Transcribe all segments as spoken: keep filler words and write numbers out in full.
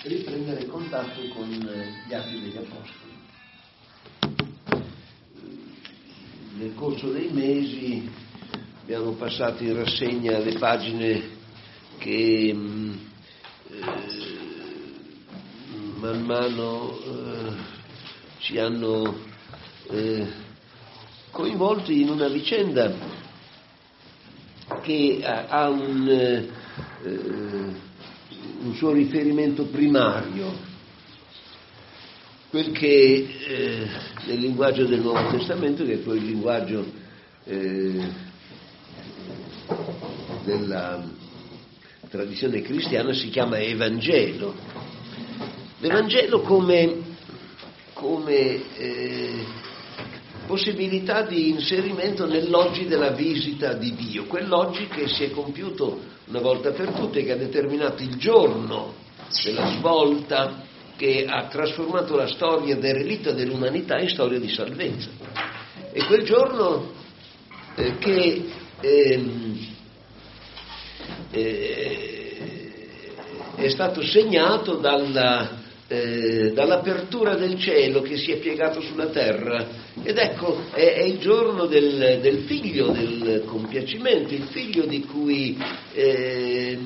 riprendere contatto con gli Atti degli Apostoli. Nel corso dei mesi abbiamo passato in rassegna le pagine che eh, man mano eh, ci hanno eh, coinvolti in una vicenda che ha, ha un, eh, un suo riferimento primario, quel che eh, nel linguaggio del Nuovo Testamento, che è poi il linguaggio eh, della tradizione cristiana, si chiama Evangelo. L'Evangelo come, come eh, possibilità di inserimento nell'oggi della visita di Dio, quell'oggi che si è compiuto una volta per tutte, che ha determinato il giorno della svolta che ha trasformato la storia derelitta dell'umanità in storia di salvezza. E quel giorno eh, che ehm, eh, è stato segnato dalla, eh, dall'apertura del cielo che si è piegato sulla terra, ed ecco è, è il giorno del, del figlio del compiacimento, il figlio di cui eh,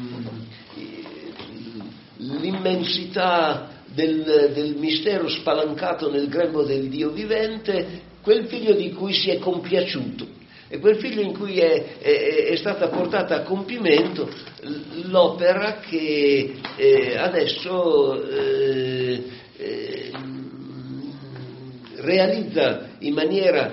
l'immensità del, del mistero spalancato nel grembo del Dio vivente, quel figlio di cui si è compiaciuto, e quel figlio in cui è, è, è stata portata a compimento l'opera che eh, adesso eh, eh, realizza in maniera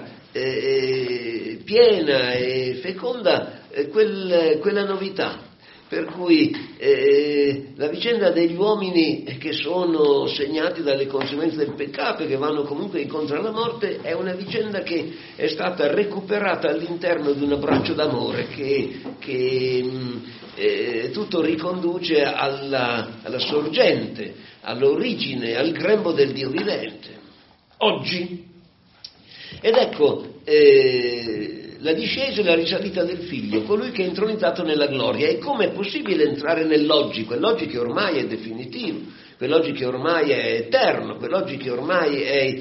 eh, piena e feconda eh, quel, quella novità. Per cui eh, la vicenda degli uomini che sono segnati dalle conseguenze del peccato e che vanno comunque incontro alla morte è una vicenda che è stata recuperata all'interno di un abbraccio d'amore che, che eh, tutto riconduce alla, alla sorgente, all'origine, al grembo del Dio vivente. Oggi, ed ecco, eh, la discesa e la risalita del figlio, colui che è intronizzato nella gloria. E come è possibile entrare nell'oggi, quell'oggi che ormai è definitivo, quell'oggi che ormai è eterno, quell'oggi che ormai è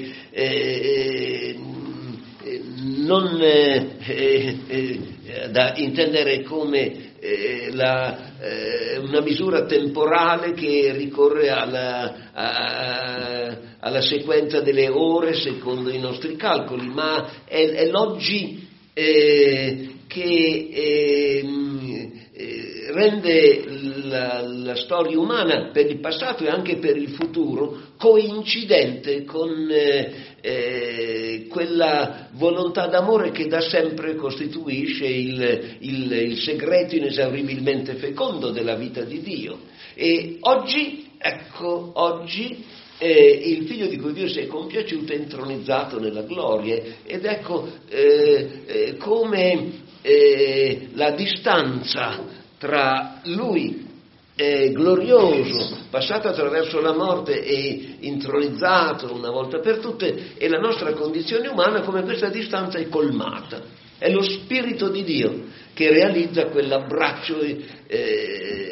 eh, eh, non eh, eh, da intendere come eh, la, eh, una misura temporale che ricorre alla, a, alla sequenza delle ore secondo i nostri calcoli, ma è, è l'oggi Eh, che eh, eh, rende la, la storia umana per il passato e anche per il futuro coincidente con eh, eh, quella volontà d'amore che da sempre costituisce il, il, il segreto inesauribilmente fecondo della vita di Dio. E oggi, ecco, oggi Eh, il figlio di cui Dio si è compiaciuto è intronizzato nella gloria, ed ecco eh, eh, come eh, la distanza tra lui eh, glorioso, passato attraverso la morte e intronizzato una volta per tutte, e la nostra condizione umana, come questa distanza è colmata. È lo Spirito di Dio che realizza quell'abbraccio eh,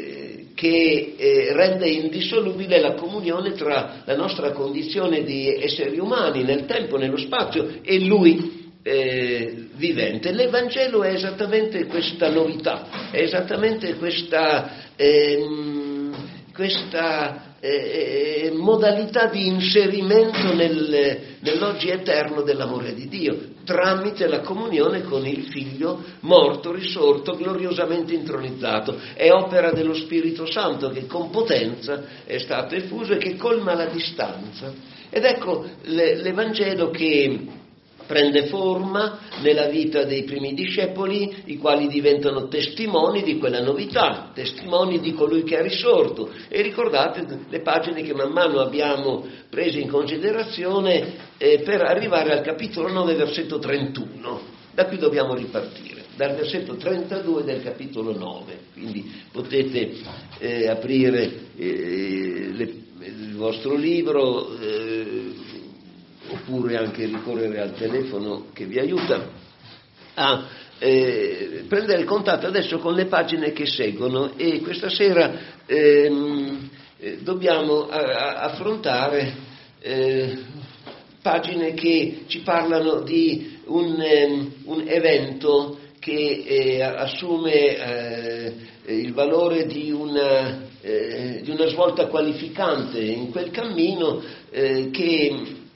che eh, rende indissolubile la comunione tra la nostra condizione di esseri umani nel tempo, nello spazio, e Lui eh, vivente. L'Evangelo è esattamente questa novità, è esattamente questa, ehm, questa eh, modalità di inserimento nel, nell'oggi eterno dell'amore di Dio, tramite la comunione con il Figlio morto, risorto, gloriosamente intronizzato. È opera dello Spirito Santo che con potenza è stato effuso e che colma la distanza. Ed ecco l'Evangelo che prende forma nella vita dei primi discepoli, i quali diventano testimoni di quella novità, testimoni di colui che è risorto. E ricordate le pagine che man mano abbiamo preso in considerazione eh, per arrivare al capitolo nove, versetto trentuno. Da qui dobbiamo ripartire, dal versetto trentadue del capitolo nove. Quindi potete eh, aprire eh, le, il vostro libro, eh, oppure anche ricorrere al telefono che vi aiuta a eh, prendere contatto adesso con le pagine che seguono. E questa sera ehm, eh, dobbiamo a, a, affrontare eh, pagine che ci parlano di un, um, un evento che eh, assume eh, il valore di una, eh, di una svolta qualificante in quel cammino eh, che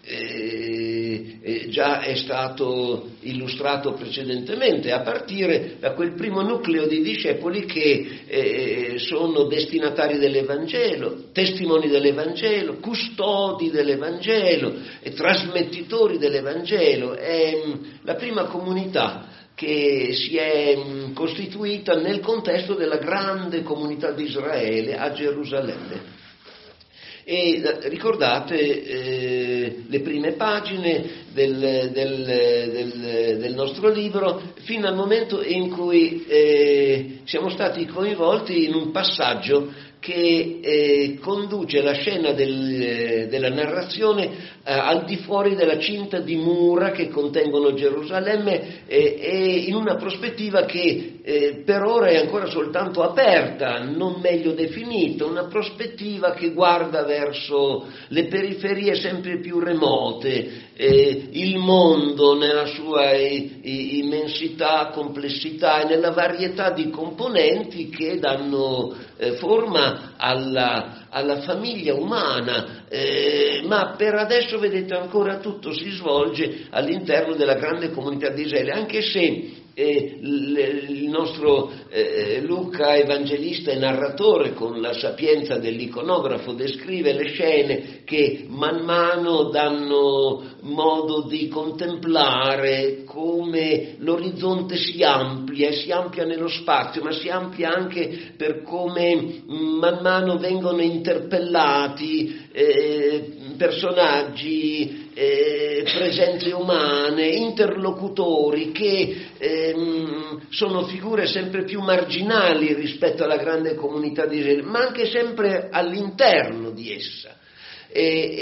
eh, eh, già è stato illustrato precedentemente, a partire da quel primo nucleo di discepoli che eh, sono destinatari dell'Evangelo, testimoni dell'Evangelo, custodi dell'Evangelo e trasmettitori dell'Evangelo. È la prima comunità che si è costituita nel contesto della grande comunità di Israele a Gerusalemme. E ricordate eh, le prime pagine del, del, del, del nostro libro, fino al momento in cui eh, siamo stati coinvolti in un passaggio che eh, conduce la scena del, della narrazione eh, al di fuori della cinta di mura che contengono Gerusalemme eh, e in una prospettiva che eh, per ora è ancora soltanto aperta, non meglio definita, una prospettiva che guarda verso le periferie sempre più remote, eh, il mondo nella sua i, i, immensità, complessità e nella varietà di componenti che danno eh, forma alla, alla famiglia umana, eh, ma per adesso vedete ancora tutto si svolge all'interno della grande comunità di Israele, anche se eh, l, il nostro eh, Luca evangelista e narratore con la sapienza dell'iconografo descrive le scene che man mano danno modo di contemplare come l'orizzonte si amplia e si amplia nello spazio, ma si amplia anche per come man mano vengono interpellati eh, personaggi, eh, presenze umane, interlocutori che ehm, sono figure sempre più marginali rispetto alla grande comunità di Israele, ma anche sempre all'interno di essa. E,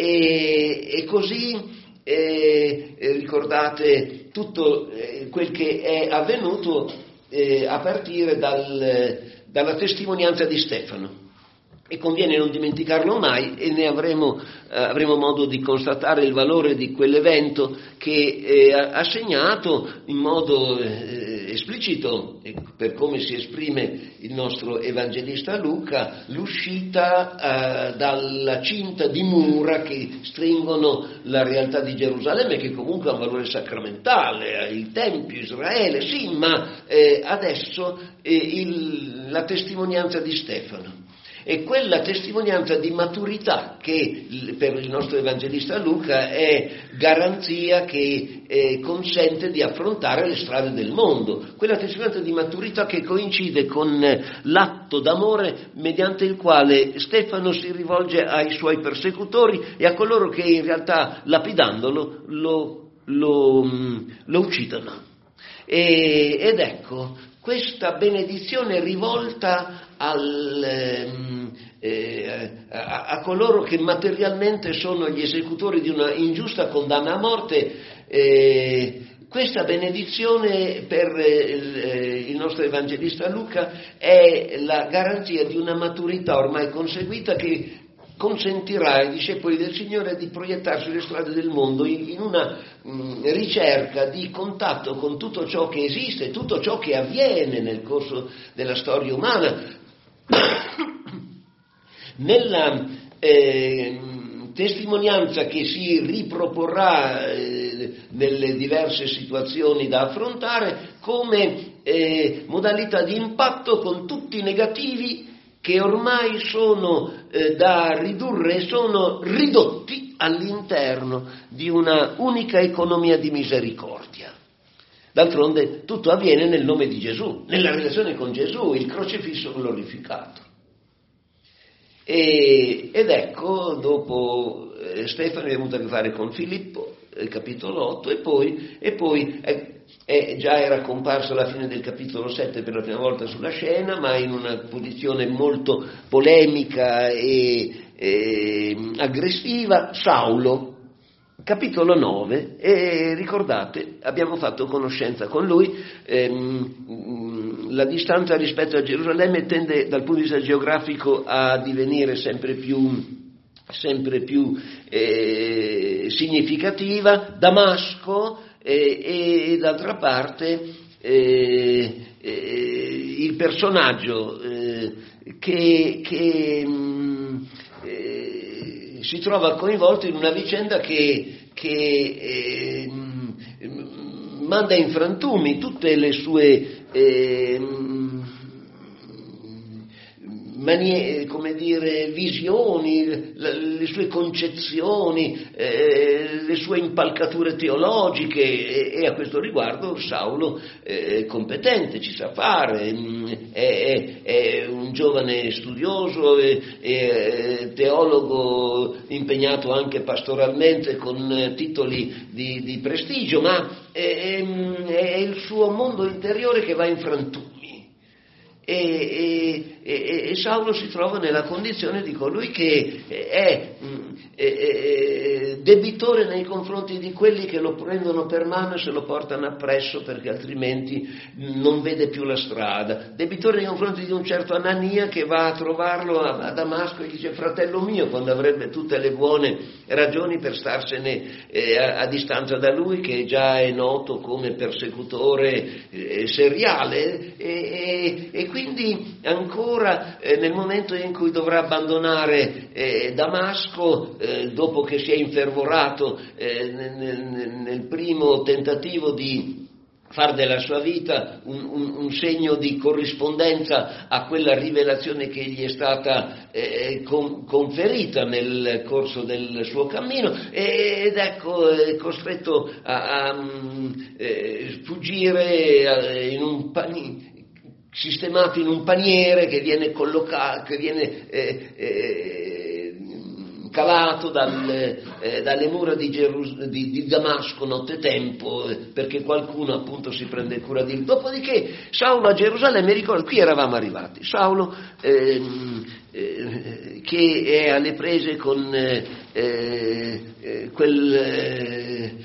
e, e così eh, ricordate tutto eh, quel che è avvenuto eh, a partire dal, dalla testimonianza di Stefano. E conviene non dimenticarlo mai, e ne avremo, eh, avremo modo di constatare il valore di quell'evento che eh, ha segnato in modo eh, esplicito, per come si esprime il nostro evangelista Luca, l'uscita eh, dalla cinta di mura che stringono la realtà di Gerusalemme, che comunque ha un valore sacramentale, il Tempio, Israele, sì, ma eh, adesso eh, il, la testimonianza di Stefano. E quella testimonianza di maturità che per il nostro evangelista Luca è garanzia che eh, consente di affrontare le strade del mondo, quella testimonianza di maturità che coincide con l'atto d'amore mediante il quale Stefano si rivolge ai suoi persecutori e a coloro che in realtà lapidandolo lo, lo, lo uccidono. E, ed ecco, questa benedizione rivolta al, eh, a, a coloro che materialmente sono gli esecutori di una ingiusta condanna a morte, eh, questa benedizione per il, il nostro evangelista Luca è la garanzia di una maturità ormai conseguita che consentirà ai discepoli del Signore di proiettarsi sulle strade del mondo in, in una mh, ricerca di contatto con tutto ciò che esiste, tutto ciò che avviene nel corso della storia umana. Nella eh, testimonianza che si riproporrà eh, nelle diverse situazioni da affrontare come eh, modalità di impatto con tutti i negativi che ormai sono eh, da ridurre e sono ridotti all'interno di una unica economia di misericordia. D'altronde tutto avviene nel nome di Gesù, nella relazione con Gesù, il crocifisso glorificato. E, ed ecco, dopo eh, Stefano è venuto a che fare con Filippo, eh, capitolo otto, e poi, e poi eh, eh, già era comparso alla fine del capitolo sette per la prima volta sulla scena, ma in una posizione molto polemica e, e aggressiva, Saulo. Capitolo nove, e ricordate, abbiamo fatto conoscenza con lui, ehm, la distanza rispetto a Gerusalemme tende dal punto di vista geografico a divenire sempre più sempre più eh, significativa. Damasco eh, e d'altra parte eh, eh, il personaggio eh, che, che mh, eh, si trova coinvolto in una vicenda che, che eh, mh, manda in frantumi tutte le sue eh, Manie, come dire, visioni, le sue concezioni, eh, le sue impalcature teologiche e, e a questo riguardo Saulo è competente, ci sa fare, è, è, è un giovane studioso, è, è teologo impegnato anche pastoralmente con titoli di, di prestigio, ma è, è il suo mondo interiore che va in frantumi. E, e, e, e Saulo si trova nella condizione di colui che è, è, è debitore nei confronti di quelli che lo prendono per mano e se lo portano appresso perché altrimenti non vede più la strada, debitore nei confronti di un certo Anania che va a trovarlo a, a Damasco e dice: fratello mio, quando avrebbe tutte le buone ragioni per starsene eh, a, a distanza da lui, che già è noto come persecutore eh, seriale, e, e, e quindi ancora eh, nel momento in cui dovrà abbandonare eh, Damasco, eh, dopo che si è infervorato eh, nel, nel primo tentativo di far della sua vita un, un, un segno di corrispondenza a quella rivelazione che gli è stata eh, con, conferita nel corso del suo cammino, ed ecco è costretto a, a eh, fuggire in un panino, sistemato in un paniere che viene collocato, che viene eh, eh, calato dal, eh, dalle mura di, Gerus- di, di Damasco nottetempo, eh, perché qualcuno appunto si prende cura di lui. Dopodiché Saulo a Gerusalemme, ricordo, qui eravamo arrivati, Saulo eh, eh, che è alle prese con eh, eh, quel, eh,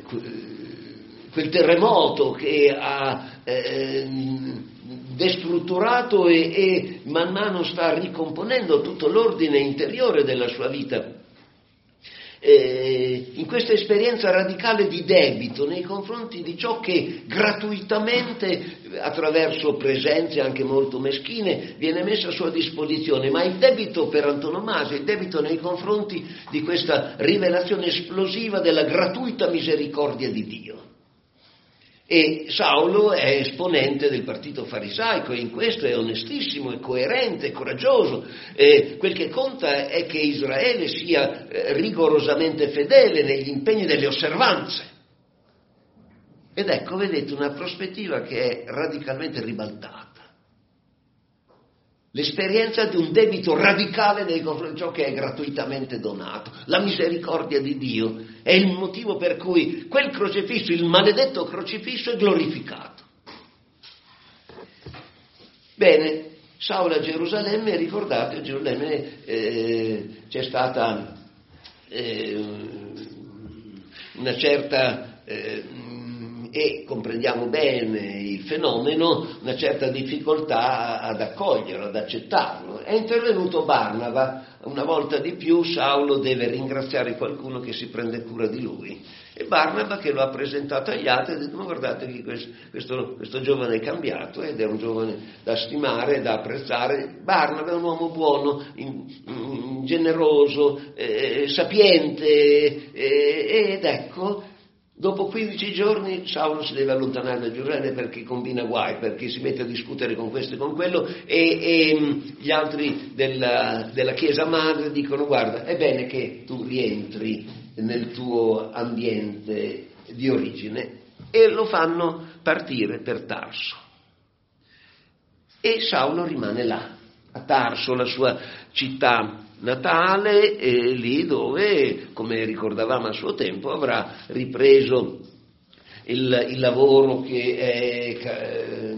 quel terremoto che ha eh, destrutturato e, e man mano sta ricomponendo tutto l'ordine interiore della sua vita. Eh, in questa esperienza radicale di debito nei confronti di ciò che gratuitamente, attraverso presenze anche molto meschine, viene messo a sua disposizione, ma il debito per antonomasia, il debito nei confronti di questa rivelazione esplosiva della gratuita misericordia di Dio. E Saulo è esponente del partito farisaico e in questo è onestissimo, è coerente, è coraggioso. Eh, quel che conta è che Israele sia eh, rigorosamente fedele negli impegni delle osservanze. Ed ecco, vedete, una prospettiva che è radicalmente ribaltata. L'esperienza di un debito radicale nei confronti di ciò che è gratuitamente donato. La misericordia di Dio è il motivo per cui quel crocifisso, il maledetto crocifisso, è glorificato. Bene, Saulo a Gerusalemme, ricordate, a Gerusalemme eh, c'è stata eh, una certa... Eh, e comprendiamo bene il fenomeno, una certa difficoltà ad accoglierlo, ad accettarlo. È intervenuto Barnaba, una volta di più Saulo deve ringraziare qualcuno che si prende cura di lui, e Barnaba, che lo ha presentato agli altri, ha detto: ma guardate che questo, questo, questo giovane è cambiato ed è un giovane da stimare, da apprezzare. Barnaba è un uomo buono, in, in, generoso, eh, sapiente, eh, ed ecco, dopo quindici giorni Saulo si deve allontanare da Gerusalemme perché combina guai, perché si mette a discutere con questo e con quello, e, e gli altri della, della chiesa madre dicono: guarda, è bene che tu rientri nel tuo ambiente di origine, e lo fanno partire per Tarso. E Saulo rimane là, a Tarso, la sua città natale, e lì dove, come ricordavamo a suo tempo, avrà ripreso il, il lavoro che è eh,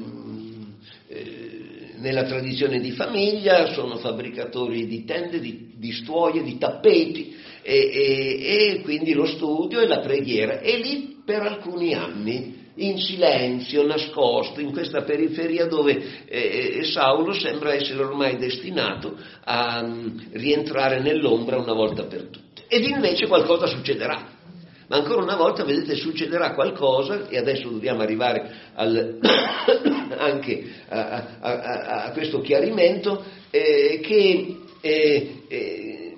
nella tradizione di famiglia. Sono fabbricatori di tende, di, di stuoie, di tappeti, e, e, e quindi lo studio e la preghiera, e lì per alcuni anni in silenzio, nascosto, in questa periferia dove eh, Saulo sembra essere ormai destinato a um, rientrare nell'ombra una volta per tutte. Ed invece qualcosa succederà. Ma ancora una volta, vedete, succederà qualcosa, e adesso dobbiamo arrivare al, anche a, a, a, a questo chiarimento, eh, che eh, eh,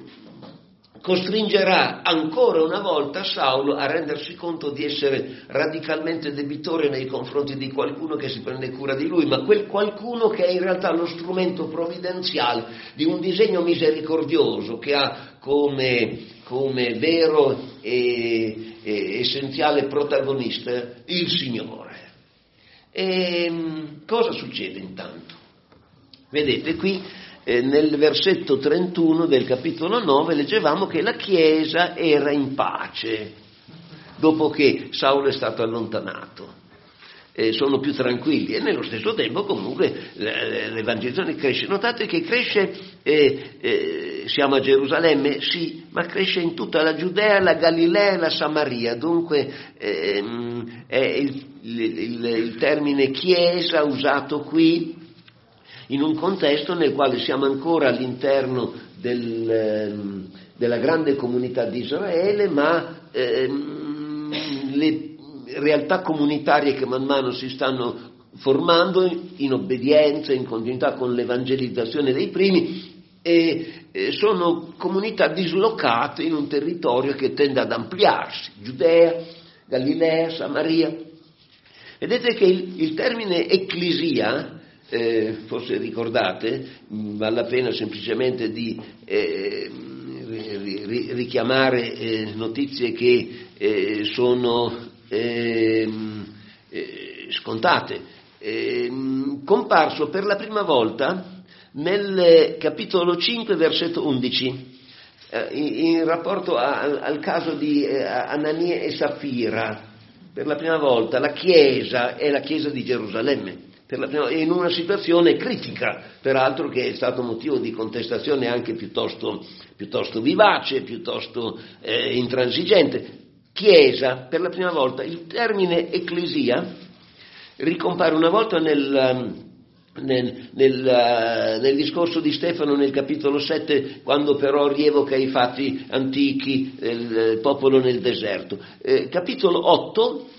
costringerà ancora una volta Saulo a rendersi conto di essere radicalmente debitore nei confronti di qualcuno che si prende cura di lui, ma quel qualcuno che è in realtà lo strumento provvidenziale di un disegno misericordioso che ha come... come vero e, e essenziale protagonista il Signore. E cosa succede intanto? Vedete qui eh, nel versetto trentuno del capitolo nove leggevamo che la Chiesa era in pace dopo che Saulo è stato allontanato. Eh, sono più tranquilli e nello stesso tempo comunque l'evangelizzazione cresce. Notate che cresce, eh, eh, siamo a Gerusalemme, sì, ma cresce in tutta la Giudea, la Galilea e la Samaria, dunque eh, è il, il, il termine chiesa usato qui in un contesto nel quale siamo ancora all'interno del, della grande comunità di Israele, ma eh, le realtà comunitarie che man mano si stanno formando in obbedienza, in continuità con l'evangelizzazione dei primi, e, e sono comunità dislocate in un territorio che tende ad ampliarsi, Giudea, Galilea, Samaria. Vedete che il, il termine ecclesia, eh, forse ricordate, vale la pena semplicemente di eh, richiamare eh, notizie che eh, sono Eh, eh, scontate, eh, comparso per la prima volta nel capitolo cinque versetto undici eh, in, in rapporto a, al caso di eh, Anania e Safira. Per la prima volta la Chiesa è la Chiesa di Gerusalemme, per la prima, in una situazione critica, peraltro, che è stato motivo di contestazione anche piuttosto, piuttosto vivace, piuttosto eh, intransigente. Chiesa, per la prima volta, il termine ecclesia ricompare una volta nel, nel, nel, nel discorso di Stefano nel capitolo sette, quando però rievoca i fatti antichi del popolo nel deserto. Eh, capitolo otto,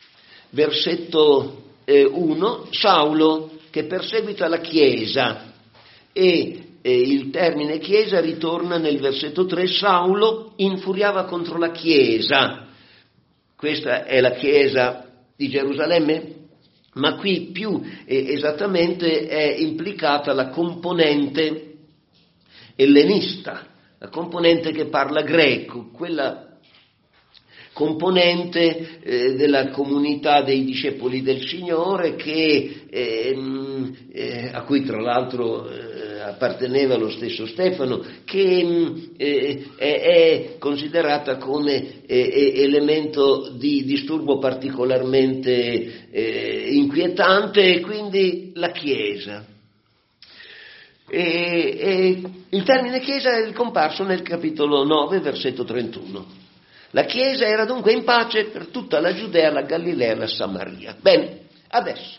versetto eh, uno, Saulo che perseguita la Chiesa, e E il termine Chiesa ritorna nel versetto tre, Saulo infuriava contro la Chiesa. Questa è la Chiesa di Gerusalemme, ma qui più eh, esattamente è implicata la componente ellenista, la componente che parla greco, quella componente eh, della comunità dei discepoli del Signore che, eh, eh, a cui tra l'altro eh, apparteneva lo stesso Stefano, che eh, è, è considerata come eh, elemento di disturbo particolarmente eh, inquietante, e quindi la Chiesa. E, e il termine Chiesa è comparso nel capitolo nove, versetto trentuno. La Chiesa era dunque in pace per tutta la Giudea, la Galilea e la Samaria. Bene, adesso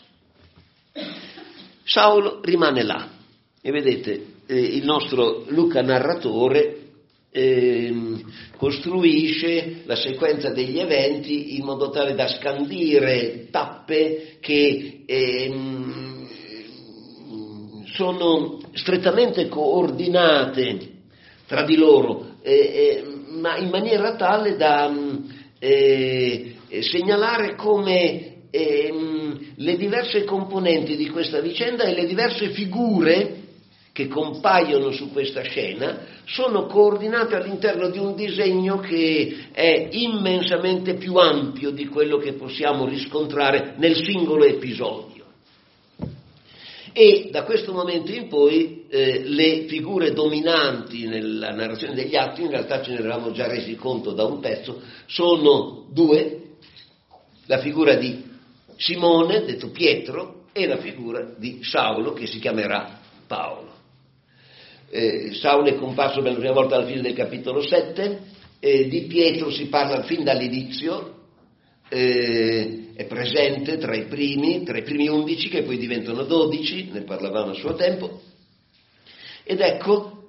Saulo rimane là. E vedete, eh, il nostro Luca narratore eh, costruisce la sequenza degli eventi in modo tale da scandire tappe che eh, sono strettamente coordinate tra di loro, eh, eh, ma in maniera tale da eh, segnalare come eh, le diverse componenti di questa vicenda e le diverse figure che compaiono su questa scena sono coordinate all'interno di un disegno che è immensamente più ampio di quello che possiamo riscontrare nel singolo episodio. E da questo momento in poi eh, le figure dominanti nella narrazione degli atti, in realtà ce ne eravamo già resi conto da un pezzo, sono due: la figura di Simone, detto Pietro, e la figura di Saulo, che si chiamerà Paolo. Eh, Saulo è comparso per la prima volta alla fine del capitolo sette, eh, di Pietro si parla fin dall'inizio, eh, è presente tra i primi, tra i primi undici che poi diventano dodici, ne parlavamo a suo tempo, ed ecco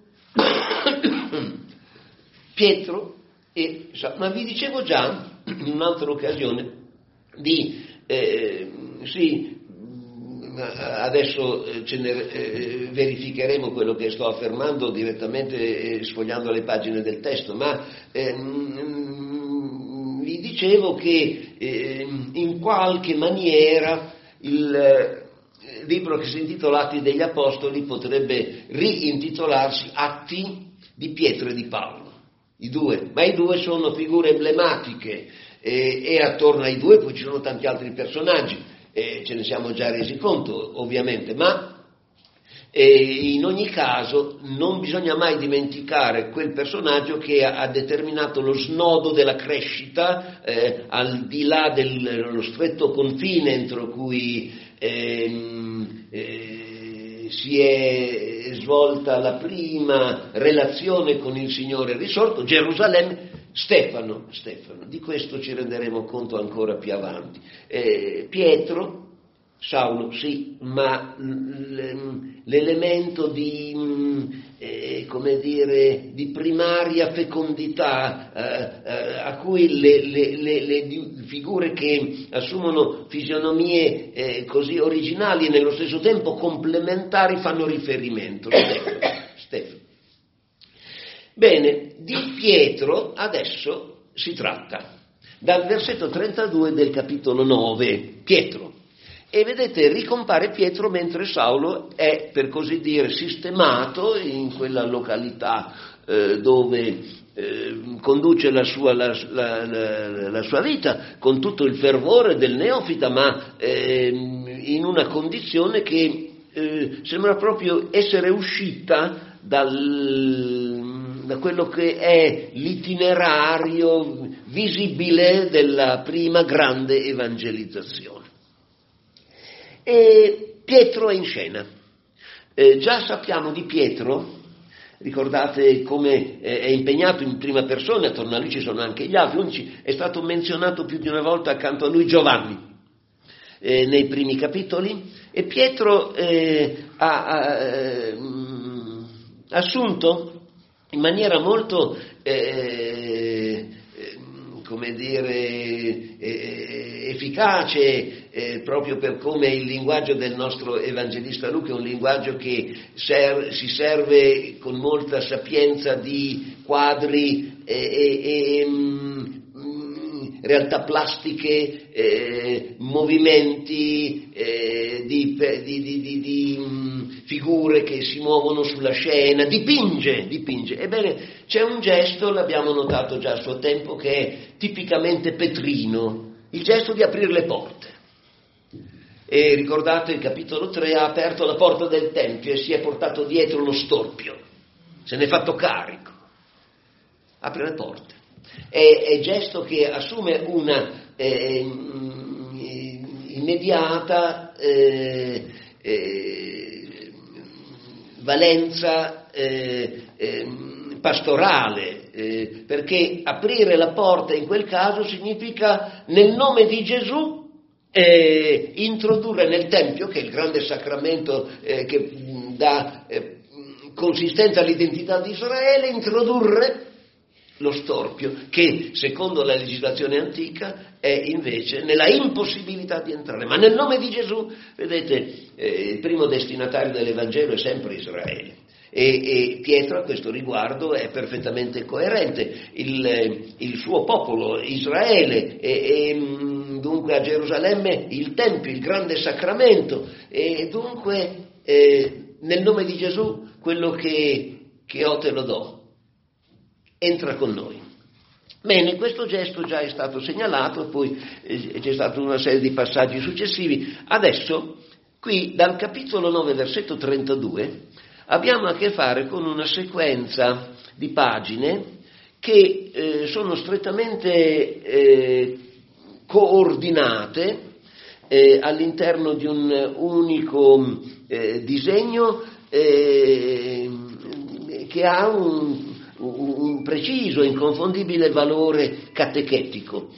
Pietro e ma vi dicevo già in un'altra occasione di eh, sì, adesso ce ne eh, verificheremo quello che sto affermando direttamente eh, sfogliando le pagine del testo, ma eh, vi dicevo che eh, in qualche maniera il eh, libro che si intitola Atti degli Apostoli potrebbe riintitolarsi Atti di Pietro e di Paolo, i due, ma i due sono figure emblematiche eh, e attorno ai due poi ci sono tanti altri personaggi. Eh, ce ne siamo già resi conto ovviamente, ma eh, in ogni caso non bisogna mai dimenticare quel personaggio che ha, ha determinato lo snodo della crescita eh, al di là dello stretto confine entro cui ehm, eh, si è svolta la prima relazione con il Signore risorto, Gerusalemme. Stefano, Stefano, di questo ci renderemo conto ancora più avanti. Eh, Pietro, Saulo, sì, ma l'elemento di, eh, come dire, di primaria fecondità eh, eh, a cui le, le, le, le figure che assumono fisionomie eh, così originali e nello stesso tempo complementari fanno riferimento. Stefano, Stefano. Bene, di Pietro adesso si tratta, dal versetto trentadue del capitolo nove, Pietro. E vedete, ricompare Pietro mentre Saulo è, per così dire, sistemato in quella località eh, dove eh, conduce la sua, la, la, la, la sua vita con tutto il fervore del neofita, ma eh, in una condizione che eh, sembra proprio essere uscita dal... da quello che è l'itinerario visibile della prima grande evangelizzazione. E Pietro è in scena. Eh, già sappiamo di Pietro, ricordate come è impegnato in prima persona, attorno a lui ci sono anche gli altri, undici, è stato menzionato più di una volta accanto a lui Giovanni eh, nei primi capitoli, e Pietro eh, ha, ha eh, assunto in maniera molto, eh, come dire, eh, efficace, eh, proprio per come il linguaggio del nostro evangelista Luca è un linguaggio che ser- si serve con molta sapienza di quadri e, e, e mh, realtà plastiche, eh, movimenti, eh, di, di, di, di, di mh, figure che si muovono sulla scena, dipinge, dipinge. Ebbene, c'è un gesto, l'abbiamo notato già a suo tempo, che è tipicamente petrino, il gesto di aprire le porte. E ricordate il capitolo tre, ha aperto la porta del Tempio e si è portato dietro lo storpio, se ne è fatto carico, apre le porte. È, è gesto che assume una eh, immediata eh, eh, valenza eh, eh, pastorale, eh, perché aprire la porta in quel caso significa nel nome di Gesù eh, introdurre nel Tempio, che è il grande sacramento eh, che dà eh, consistenza all'identità di Israele, introdurre lo storpio, che secondo la legislazione antica è invece nella impossibilità di entrare, ma nel nome di Gesù, vedete, eh, il primo destinatario dell'Evangelo è sempre Israele. E, e Pietro a questo riguardo è perfettamente coerente, il, il suo popolo, Israele, e, e dunque a Gerusalemme il Tempio, il grande sacramento, e dunque eh, nel nome di Gesù quello che, che ho te lo do, entra con noi. Bene, questo gesto già è stato segnalato, poi eh, c'è stata una serie di passaggi successivi. Adesso, qui dal capitolo nove, versetto trentadue, abbiamo a che fare con una sequenza di pagine che eh, sono strettamente eh, coordinate eh, all'interno di un unico eh, disegno eh, che ha un, un preciso, inconfondibile valore catechetico.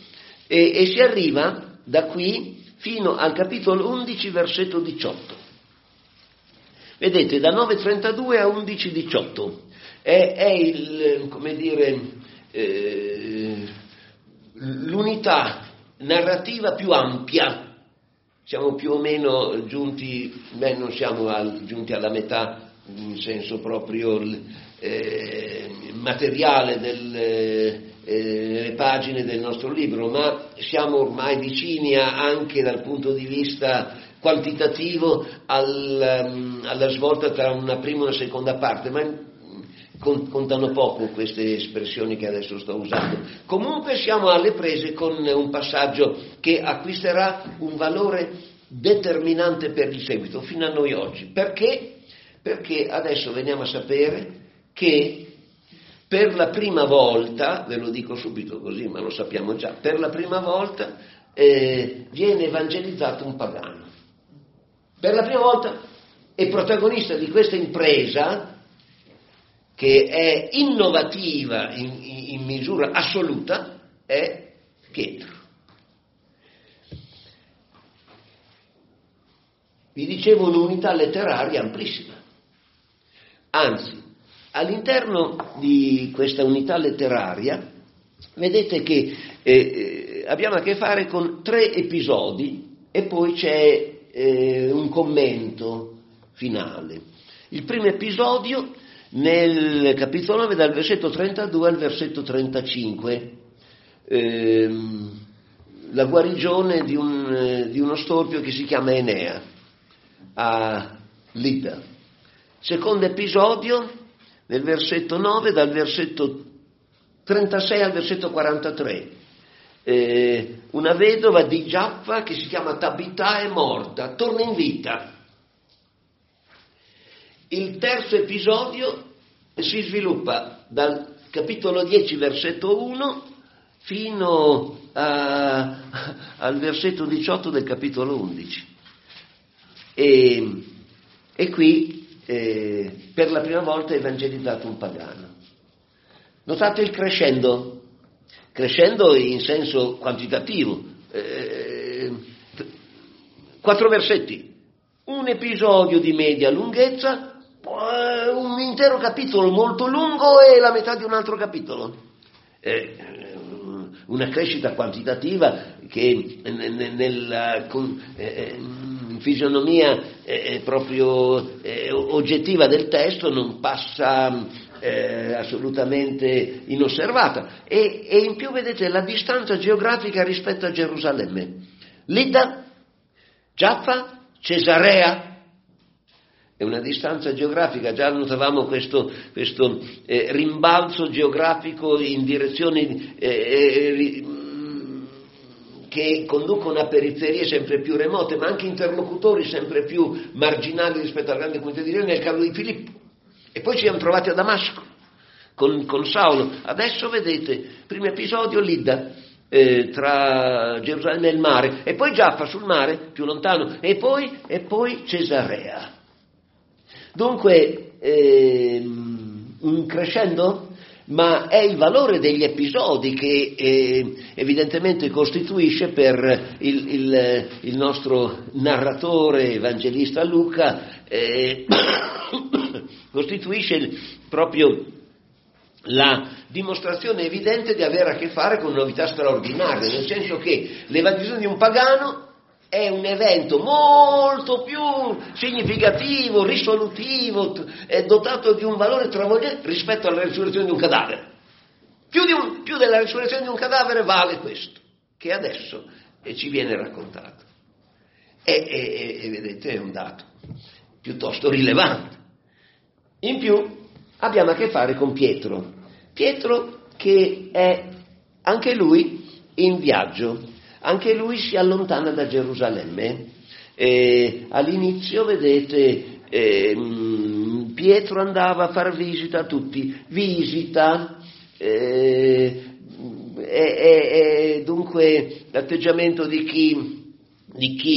e, e si arriva da qui fino al capitolo undici, versetto diciotto. Vedete, da nove trentadue a undici diciotto è, è il, come dire, eh, l'unità narrativa più ampia. Siamo più o meno giunti, beh, non siamo al, giunti alla metà in senso proprio eh, materiale delle eh, pagine del nostro libro, ma siamo ormai vicini a, anche dal punto di vista quantitativo al, um, alla svolta tra una prima e una seconda parte, ma contano poco queste espressioni che adesso sto usando. Comunque siamo alle prese con un passaggio che acquisterà un valore determinante per il seguito, fino a noi oggi. Perché? Perché adesso veniamo a sapere che per la prima volta, ve lo dico subito così, ma lo sappiamo già, per la prima volta eh, viene evangelizzato un pagano. Per la prima volta è protagonista di questa impresa che è innovativa in, in, in misura assoluta, è Pietro. Vi dicevo, un'unità letteraria amplissima. Anzi, all'interno di questa unità letteraria, vedete che eh, abbiamo a che fare con tre episodi e poi c'è eh, un commento finale. Il primo episodio nel capitolo nove, dal versetto trentadue al versetto trentacinque, ehm, la guarigione di, un, eh, di uno storpio che si chiama Enea a Lida. Secondo episodio nel versetto nove, dal versetto trentasei al versetto quarantatré, eh, una vedova di Giaffa che si chiama Tabità è morta, torna in vita. Il terzo episodio si sviluppa dal capitolo dieci, versetto uno, fino a, al versetto diciotto del capitolo undici. E, e qui eh, per la prima volta è evangelizzato un pagano. Notate il crescendo, crescendo in senso quantitativo. Eh, quattro versetti, un episodio di media lunghezza, un intero capitolo molto lungo e la metà di un altro capitolo. Eh, una crescita quantitativa che nella eh, fisionomia eh, proprio eh, oggettiva del testo non passa eh, assolutamente inosservata. E, e in più vedete la distanza geografica rispetto a Gerusalemme. Lida, Giaffa, Cesarea. È una distanza geografica, già notavamo questo, questo eh, rimbalzo geografico in direzioni eh, eh, che conducono a periferie sempre più remote, ma anche interlocutori sempre più marginali rispetto alla grande comunità di Dio, nel caso di Filippo. E poi ci siamo trovati a Damasco con, con Saulo. Adesso vedete, primo episodio Lida, eh, tra Gerusalemme e il mare, e poi Giaffa sul mare, più lontano, e poi, e poi Cesarea. Dunque, eh, un crescendo, ma è il valore degli episodi che eh, evidentemente costituisce per il, il, il nostro narratore evangelista Luca, eh, costituisce proprio la dimostrazione evidente di avere a che fare con novità straordinarie, nel senso che l'evangelizzazione di un pagano è un evento molto più significativo, risolutivo, è dotato di un valore travolgente rispetto alla risurrezione di un cadavere. Più, di un, più della risurrezione di un cadavere vale questo, che adesso eh, ci viene raccontato. E, e, e vedete, è un dato piuttosto rilevante. In più abbiamo a che fare con Pietro. Pietro che è anche lui in viaggio. Anche lui si allontana da Gerusalemme. E all'inizio, vedete, eh, Pietro andava a far visita a tutti. Visita, eh, è, è, è dunque l'atteggiamento di chi, di chi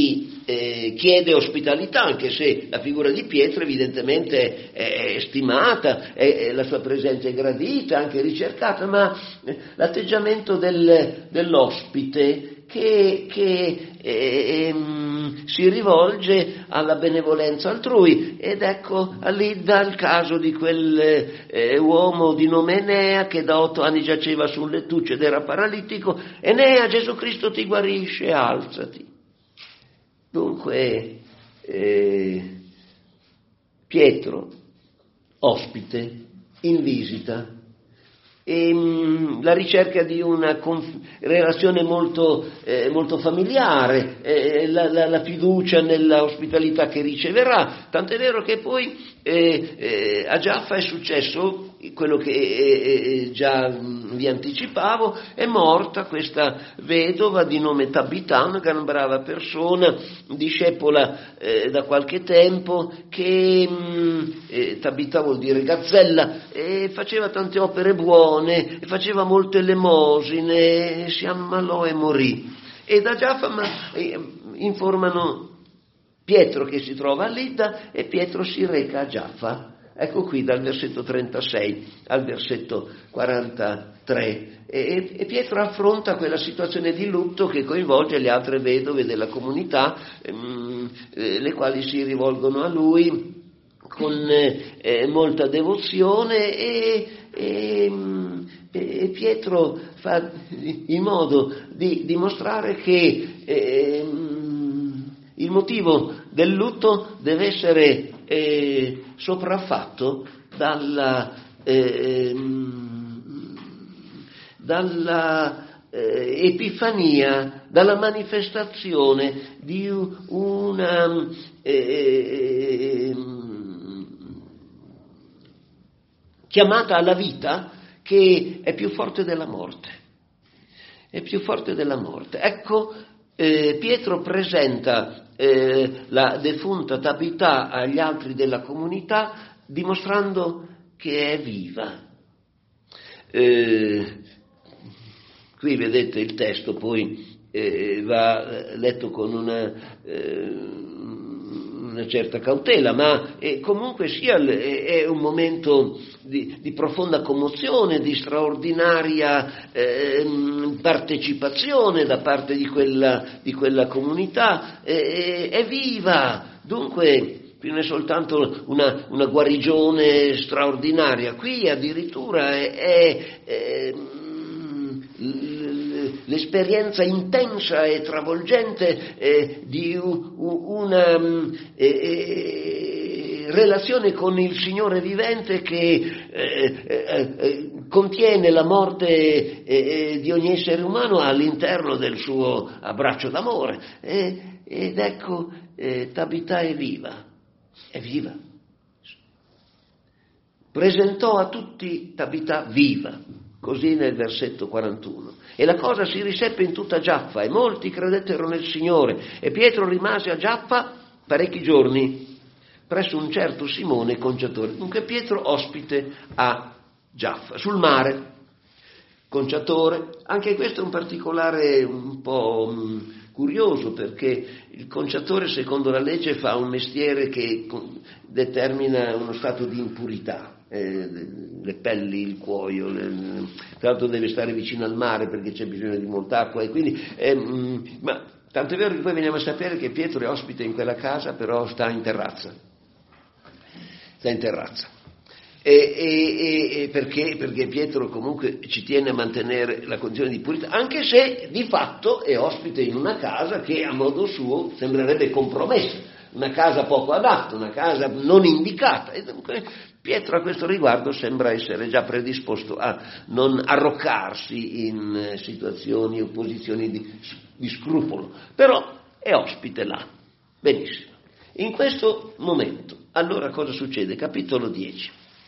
eh, chiede ospitalità, anche se la figura di Pietro evidentemente è, è stimata, è, è, la sua presenza è gradita, anche ricercata, ma l'atteggiamento del, dell'ospite che, che eh, ehm, si rivolge alla benevolenza altrui. Ed ecco lì dà il caso di quel eh, uomo di nome Enea che da otto anni giaceva sul lettuccio ed era paralitico. Enea, Gesù Cristo ti guarisce, alzati. Dunque eh, Pietro, ospite, in visita, e mh, la ricerca di una conf- relazione molto, eh, molto familiare, eh, la, la, la fiducia nella ospitalità che riceverà, tant'è vero che poi eh, eh, a Giaffa è successo quello che eh, eh, già mh, vi anticipavo. È morta questa vedova di nome Tabità, una gran brava persona, discepola eh, da qualche tempo, che mh, eh, Tabità vuol dire gazzella, e faceva tante opere buone, e faceva molte elemosine, si ammalò e morì. E da Giaffa ma, eh, informano Pietro che si trova a Lidda, e Pietro si reca a Giaffa. Ecco qui dal versetto trentasei al versetto quarantatré, e, e Pietro affronta quella situazione di lutto che coinvolge le altre vedove della comunità, ehm, eh, le quali si rivolgono a lui con eh, molta devozione, e, e, e Pietro fa in modo di dimostrare che eh, il motivo del lutto deve essere eh, sopraffatto dalla, eh, dalla eh, epifania, dalla manifestazione di una eh, chiamata alla vita che è più forte della morte. È più forte della morte. Ecco, eh, Pietro presenta eh, la defunta Tabità agli altri della comunità, dimostrando che è viva. Eh, qui vedete il testo, poi eh, va letto con una, eh, una certa cautela, ma eh, comunque sia è, è un momento di, di profonda commozione, di straordinaria eh, partecipazione da parte di quella, di quella comunità. Eh, è viva, dunque non è soltanto una, una guarigione straordinaria, qui addirittura è, è, è l'esperienza intensa e travolgente eh, di una eh, eh, relazione con il Signore vivente che eh, eh, contiene la morte eh, di ogni essere umano all'interno del suo abbraccio d'amore. Eh, ed ecco, eh, Tabità è viva, è viva. Presentò a tutti Tabità viva. Così nel versetto quarantuno. E la cosa si riseppe in tutta Giaffa, e molti credettero nel Signore. E Pietro rimase a Giaffa parecchi giorni, presso un certo Simone conciatore. Dunque Pietro ospite a Giaffa, sul mare, conciatore. Anche questo è un particolare un po' mh, curioso, perché il conciatore, secondo la legge, fa un mestiere che determina uno stato di impurità. Eh, le pelli, il cuoio, le, tra l'altro deve stare vicino al mare perché c'è bisogno di molta acqua, e quindi eh, mh, ma tanto è vero che poi veniamo a sapere che Pietro è ospite in quella casa, però sta in terrazza sta in terrazza e, e, e perché? Perché Pietro comunque ci tiene a mantenere la condizione di purità, anche se di fatto è ospite in una casa che a modo suo sembrerebbe compromessa, una casa poco adatta, una casa non indicata, e dunque Pietro a questo riguardo sembra essere già predisposto a non arroccarsi in situazioni o posizioni di, di scrupolo, però è ospite là. Benissimo. In questo momento, allora cosa succede? Capitolo dieci.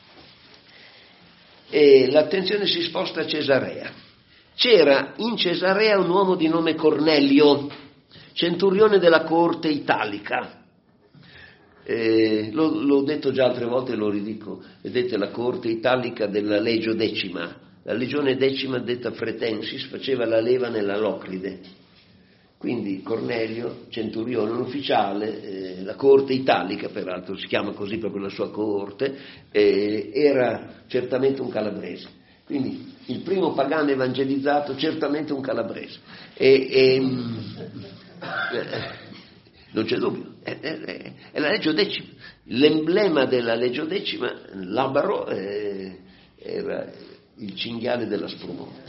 E l'attenzione si sposta a Cesarea. C'era in Cesarea un uomo di nome Cornelio, centurione della corte italica. Eh, l'ho, l'ho detto già altre volte e lo ridico. Vedete, la corte italica della legio decima, la legione decima detta Fretensis faceva la leva nella Locride, Quindi Cornelio, centurione, un ufficiale, eh, la corte italica, peraltro si chiama così proprio la sua coorte, eh, era certamente un calabrese. Quindi il primo pagano evangelizzato, certamente un calabrese. E, e, eh, non c'è dubbio, è, è, è la Legio Decima. L'emblema della Legio Decima, l'abaro, eh, era il cinghiale della Sprumonte.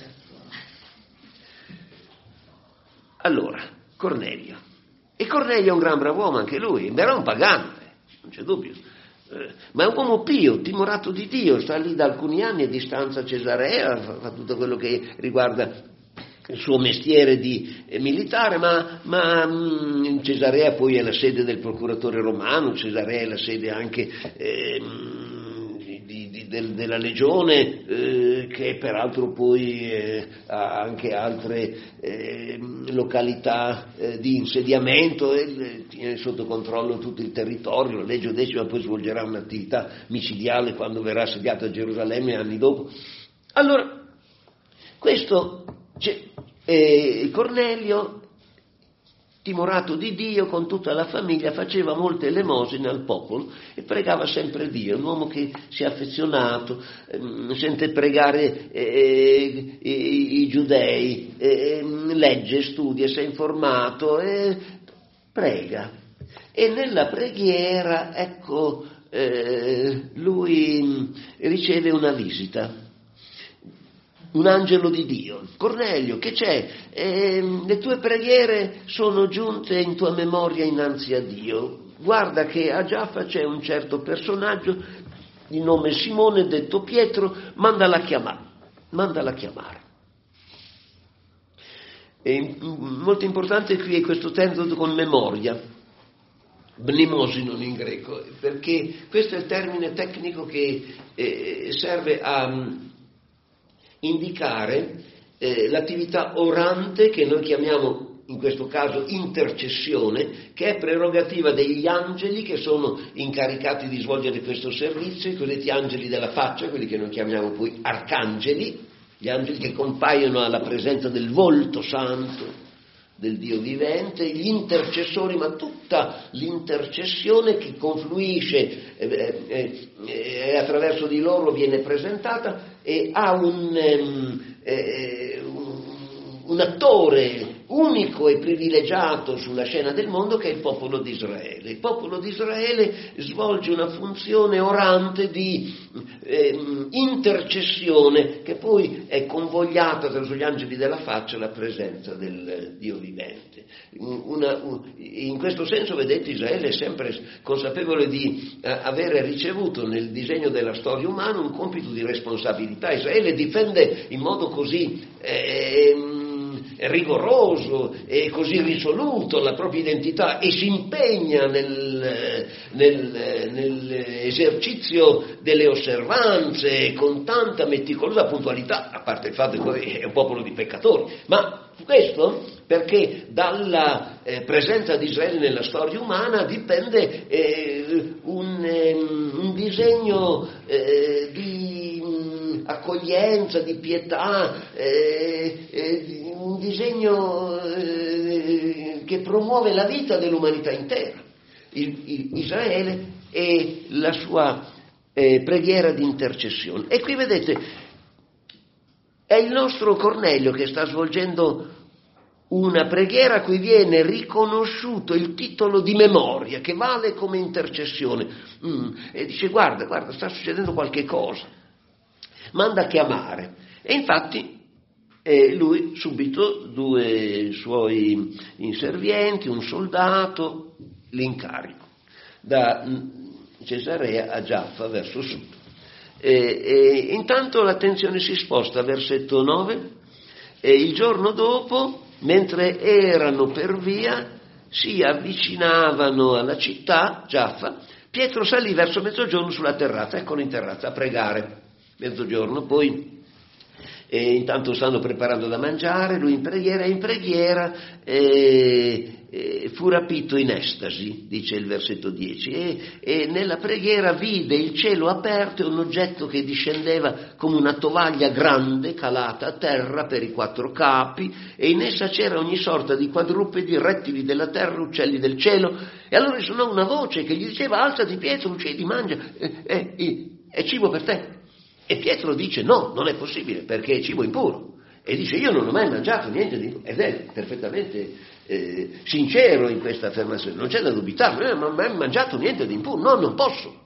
Allora, Cornelio. E Cornelio è un gran brav'uomo anche lui, era un pagano, eh, non c'è dubbio. Eh, ma è un uomo pio, timorato di Dio, sta lì da alcuni anni a distanza a Cesarea, fa, fa tutto quello che riguarda il suo mestiere di eh, militare, ma, ma mh, Cesarea poi è la sede del procuratore romano, Cesarea è la sede anche eh, di, di, del, della legione, eh, che peraltro poi eh, ha anche altre eh, località eh, di insediamento e tiene sotto controllo tutto il territorio. La Legio Decima poi svolgerà un'attività micidiale quando verrà assediata a Gerusalemme anni dopo. Allora, questo eh, Cornelio, timorato di Dio, con tutta la famiglia faceva molte elemosine al popolo e pregava sempre Dio. Un uomo che si è affezionato, ehm, sente pregare eh, i, i giudei, eh, legge, studia, si è informato e prega. E nella preghiera, ecco, eh, lui riceve una visita. Un angelo di Dio. Cornelio, che c'è? Eh, le tue preghiere sono giunte in tua memoria innanzi a Dio. Guarda che a Giaffa c'è un certo personaggio di nome Simone, detto Pietro, mandala a chiamare. Mandala a chiamare. E, molto importante qui è questo termine con memoria, mnemosinon in greco, perché questo è il termine tecnico che eh, serve a indicare eh, l'attività orante che noi chiamiamo in questo caso intercessione, che è prerogativa degli angeli che sono incaricati di svolgere questo servizio, i cosiddetti angeli della faccia, quelli che noi chiamiamo poi arcangeli, gli angeli che compaiono alla presenza del volto santo del Dio vivente, gli intercessori, ma tutta l'intercessione che confluisce e eh, eh, attraverso di loro viene presentata e ha un, eh, un, un attore unico e privilegiato sulla scena del mondo, che è il popolo di Israele. Il popolo di Israele svolge una funzione orante di eh, intercessione che poi è convogliata attraverso gli angeli della faccia alla presenza del Dio vivente. Una, un, in questo senso, vedete, Israele è sempre consapevole di eh, avere ricevuto nel disegno della storia umana un compito di responsabilità. Israele difende in modo così eh, rigoroso e così risoluto la propria identità e si impegna nel, nel, nell'esercizio delle osservanze con tanta meticolosa puntualità, a parte il fatto che è un popolo di peccatori, ma questo perché dalla eh, presenza di Israele nella storia umana dipende eh, un, eh, un disegno eh, di mh, accoglienza, di pietà, eh, eh, un disegno eh, che promuove la vita dell'umanità intera, il, il, Israele e la sua eh, preghiera di intercessione. E qui vedete, è il nostro Cornelio che sta svolgendo una preghiera a cui viene riconosciuto il titolo di memoria, che vale come intercessione. Mm, e dice: guarda, guarda, sta succedendo qualche cosa, manda a chiamare. E infatti E lui subito due suoi inservienti, un soldato, l'incarico da Cesarea a Giaffa verso sud. E, e intanto l'attenzione si sposta, versetto nove, e il giorno dopo, mentre erano per via, si avvicinavano alla città, Giaffa, Pietro salì verso mezzogiorno sulla terrazza, eccolo in terrazza a pregare, mezzogiorno, poi e intanto stanno preparando da mangiare, lui in preghiera, e in preghiera eh, eh, fu rapito in estasi, dice il versetto dieci, e, e nella preghiera vide il cielo aperto e un oggetto che discendeva come una tovaglia grande calata a terra per i quattro capi, e in essa c'era ogni sorta di quadrupedi, rettili della terra, uccelli del cielo. E allora risuonò una voce che gli diceva: alzati Pietro, uccidi, mangia, è, è, è cibo per te. E Pietro dice: no, non è possibile, perché è cibo impuro. E dice: io non ho mai mangiato niente di impuro. Ed è perfettamente eh, sincero in questa affermazione, non c'è da dubitare, non ho mai mangiato niente di impuro, no, non posso.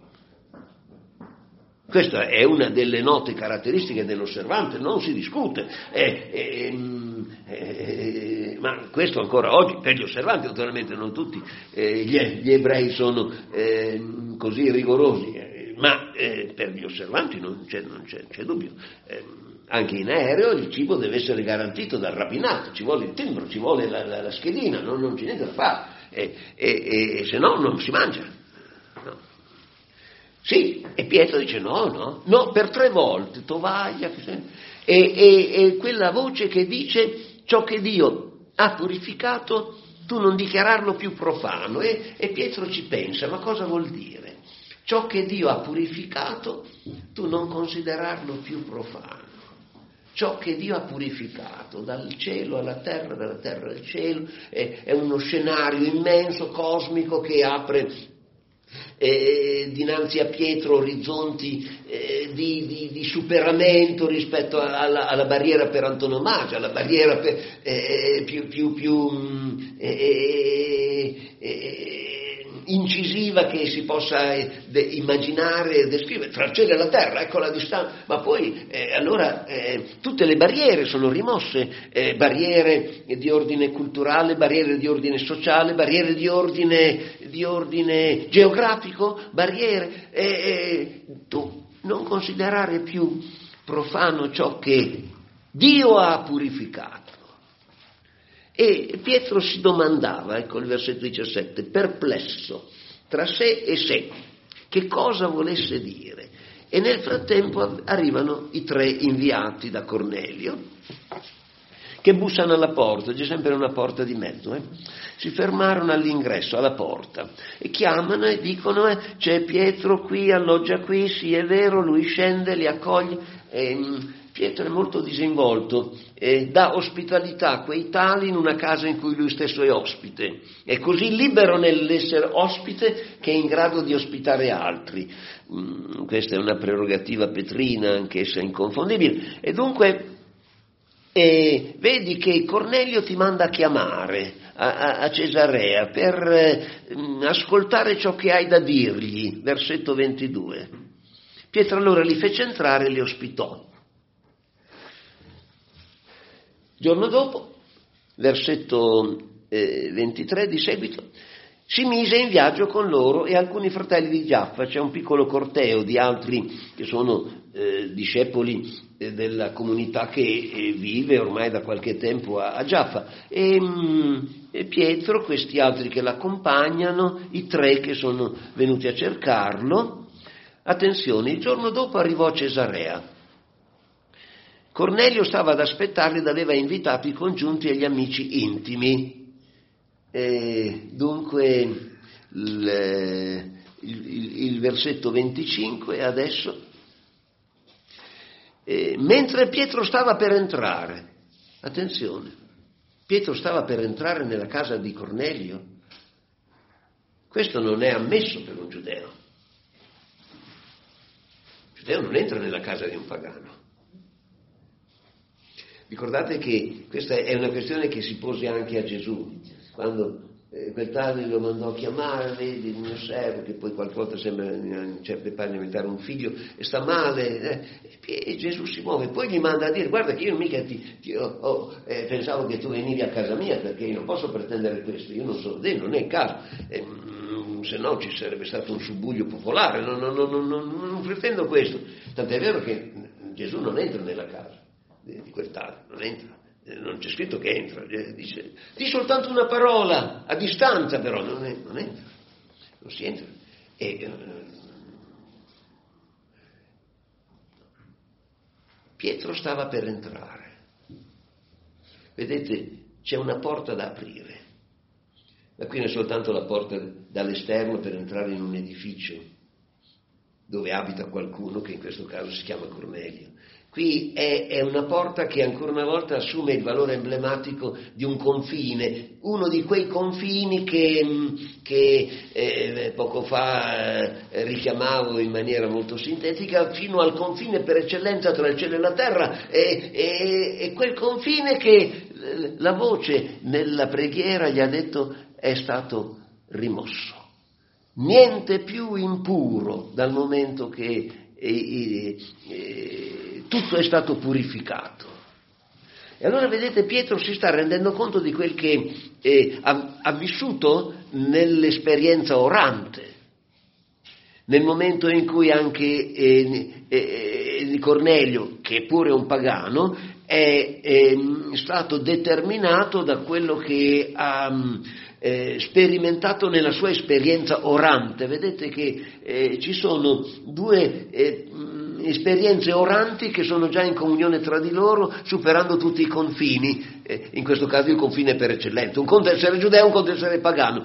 Questa è una delle note caratteristiche dell'osservante, non si discute, eh, eh, eh, ma questo ancora oggi per gli osservanti, naturalmente non tutti eh, gli, gli ebrei sono eh, così rigorosi, eh, ma eh, per gli osservanti non c'è, non c'è, c'è dubbio. Eh, anche in aereo il cibo deve essere garantito dal rabbinato, ci vuole il timbro, ci vuole la, la, la schedina, non, non c'è niente da fare, e eh, eh, eh, se no non si mangia. No. Sì, e Pietro dice no, no, no, per tre volte, tovaglia, e, e, e quella voce che dice: ciò che Dio ha purificato, tu non dichiararlo più profano. E, e Pietro ci pensa: ma cosa vuol dire? Ciò che Dio ha purificato, tu non considerarlo più profano. Ciò che Dio ha purificato, dal cielo alla terra, dalla terra al cielo, è, è uno scenario immenso, cosmico, che apre Eh, dinanzi a Pietro orizzonti eh, di, di, di superamento rispetto alla, alla barriera per antonomasia, alla barriera per, eh, più, più, più eh, eh, incisiva che si possa de- immaginare e descrivere, tra il cielo e la terra, ecco la distanza. Ma poi eh, allora eh, tutte le barriere sono rimosse, eh, barriere di ordine culturale, barriere di ordine sociale, barriere di ordine, di ordine geografico, barriere, eh, eh, tu non considerare più profano ciò che Dio ha purificato. E Pietro si domandava, ecco il versetto diciassette, perplesso tra sé e sé, che cosa volesse dire. E nel frattempo arrivano i tre inviati da Cornelio, che bussano alla porta, c'è sempre una porta di mezzo, eh? Si fermarono all'ingresso, alla porta, e chiamano e dicono: eh, c'è Pietro qui, alloggia qui, sì è vero, lui scende, li accoglie. E, Pietro è molto disinvolto, eh, dà ospitalità a quei tali in una casa in cui lui stesso è ospite, è così libero nell'essere ospite che è in grado di ospitare altri. Mm, questa è una prerogativa petrina, anch'essa inconfondibile. E dunque eh, vedi che Cornelio ti manda a chiamare a, a, a Cesarea per eh, ascoltare ciò che hai da dirgli, versetto ventidue. Pietro allora li fece entrare e li ospitò. Giorno dopo, versetto eh, ventitré di seguito, si mise in viaggio con loro e alcuni fratelli di Giaffa. C'è un piccolo corteo di altri che sono eh, discepoli eh, della comunità che eh, vive ormai da qualche tempo a, a Giaffa. E, mh, e Pietro, questi altri che l'accompagnano, i tre che sono venuti a cercarlo. Attenzione, il giorno dopo arrivò a Cesarea. Cornelio stava ad aspettarli ed aveva invitato i congiunti e gli amici intimi. E dunque il, il, il versetto venticinque adesso. E, mentre Pietro stava per entrare, attenzione, Pietro stava per entrare nella casa di Cornelio. Questo non è ammesso per un giudeo. Il giudeo non entra nella casa di un pagano. Ricordate che questa è una questione che si pose anche a Gesù, quando eh, quel tale lo mandò a chiamare, vedi il mio servo, che poi qualche volta sembra in certe parti diventare un figlio, e sta male, eh, e Gesù si muove, poi gli manda a dire: guarda che io mica ti, ti oh, oh, eh, pensavo che tu venivi a casa mia, perché io non posso pretendere questo, io non sono dentro, non è il caso, eh, se no ci sarebbe stato un subbuglio popolare, non, non, non, non, non pretendo questo, tant'è vero che Gesù non entra nella casa di quel tale, non entra, non c'è scritto che entra, dice, di soltanto una parola, a distanza però, non, è, non entra, non si entra. E, Pietro stava per entrare. Vedete, c'è una porta da aprire, ma qui non è soltanto la porta dall'esterno per entrare in un edificio dove abita qualcuno, che in questo caso si chiama Cornelio. Qui è, è una porta che ancora una volta assume il valore emblematico di un confine, uno di quei confini che, che eh, poco fa eh, richiamavo in maniera molto sintetica, fino al confine per eccellenza tra il cielo e la terra, e, e, e quel confine che la voce nella preghiera gli ha detto è stato rimosso. Niente più impuro, dal momento che E, e, tutto è stato purificato. E allora vedete, Pietro si sta rendendo conto di quel che eh, ha, ha vissuto nell'esperienza orante, nel momento in cui anche eh, eh, Cornelio, che è pure un pagano, è, è stato determinato da quello che ha Eh, sperimentato nella sua esperienza orante. Vedete che eh, ci sono due eh, esperienze oranti che sono già in comunione tra di loro, superando tutti i confini, eh, in questo caso il confine per eccellenza. Un conto è essere giudeo, un conto è essere pagano.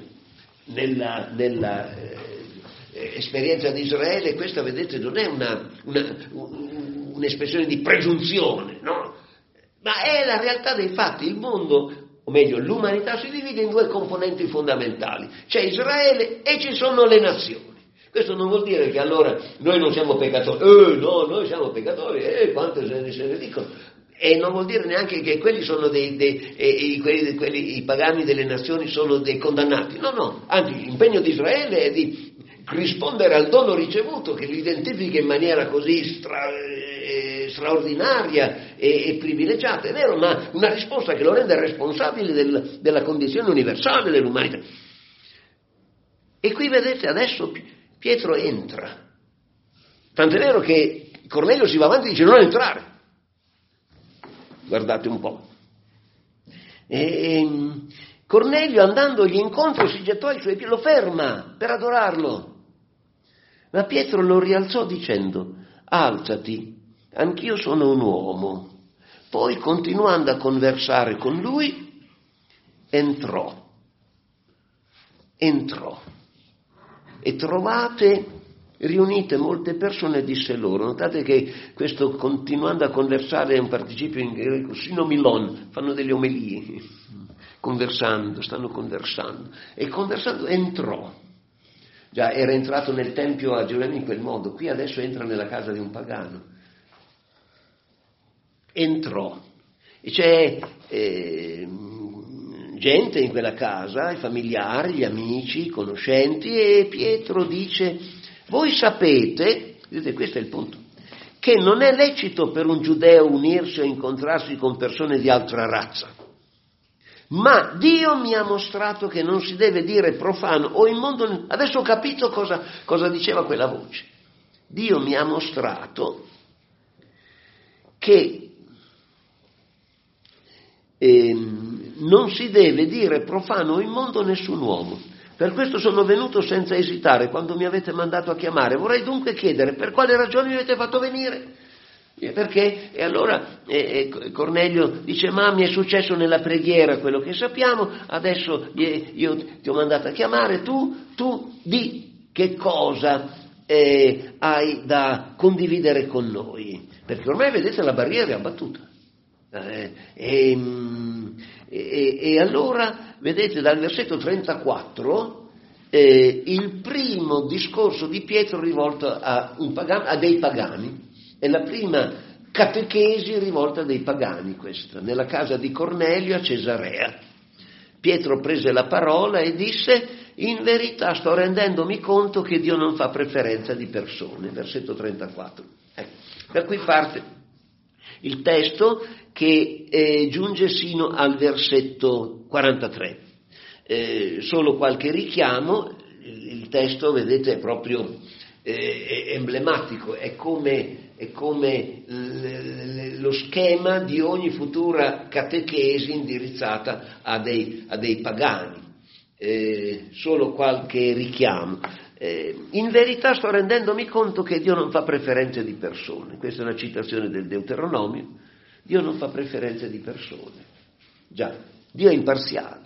Nella, nella eh, esperienza di Israele questa, vedete, non è una, una, un'espressione di presunzione, no? Ma è la realtà dei fatti. Il mondo, o meglio l'umanità, si divide in due componenti fondamentali: c'è Israele e ci sono le nazioni. Questo non vuol dire che allora noi non siamo peccatori, eh no, noi siamo peccatori, eh quante se ne, se ne dicono, e non vuol dire neanche che quelli sono dei, dei eh, quelli, quelli, i pagani delle nazioni sono dei condannati, no no, anzi l'impegno di Israele è di rispondere al dono ricevuto, che li identifica in maniera così stra, eh, straordinaria e, e privilegiata, è vero, ma una risposta che lo rende responsabile del, della condizione universale dell'umanità. E qui vedete, adesso Pietro entra, tant'è vero che Cornelio si va avanti e dice non entrare, guardate un po'. E Cornelio, andandogli incontro, si gettò ai suoi piedi, lo ferma per adorarlo. Ma Pietro lo rialzò dicendo: alzati, anch'io sono un uomo. Poi, continuando a conversare con lui, entrò. Entrò. E trovate riunite molte persone, e disse loro. Notate che questo continuando a conversare è un participio in greco, sinomilon, fanno delle omelie, conversando, stanno conversando. E conversando entrò. Già era entrato nel tempio a Gerusalemme in quel modo, qui adesso entra nella casa di un pagano. Entrò. E c'è eh, gente in quella casa, i familiari, gli amici, i conoscenti, e Pietro dice: voi sapete, vedete, questo è il punto, che non è lecito per un giudeo unirsi o incontrarsi con persone di altra razza. Ma Dio mi ha mostrato che non si deve dire profano o immondo. Adesso ho capito cosa, cosa diceva quella voce. Dio mi ha mostrato che eh, non si deve dire profano o immondo nessun uomo. Per questo sono venuto senza esitare quando mi avete mandato a chiamare. Vorrei dunque chiedere per quale ragione mi avete fatto venire. Perché? E allora eh, Cornelio dice: ma mi è successo nella preghiera quello che sappiamo, adesso io ti ho mandato a chiamare, tu, tu di che cosa eh, hai da condividere con noi, perché ormai vedete la barriera è abbattuta. Eh, e, e, e allora vedete dal versetto trentaquattro eh, il primo discorso di Pietro rivolto a, un pagano, a dei pagani. È la prima catechesi rivolta dei pagani, questa, nella casa di Cornelio a Cesarea. Pietro prese la parola e disse: in verità sto rendendomi conto che Dio non fa preferenza di persone. Versetto trentaquattro. Ecco, da qui parte il testo che eh, giunge sino al versetto quarantatré. Eh, solo qualche richiamo, il, il testo, vedete, è proprio eh, è emblematico, è come... è come lo schema di ogni futura catechesi indirizzata a dei, a dei pagani. Eh, solo qualche richiamo. Eh, in verità sto rendendomi conto che Dio non fa preferenze di persone. Questa è una citazione del Deuteronomio. Dio non fa preferenze di persone. Già, Dio è imparziale.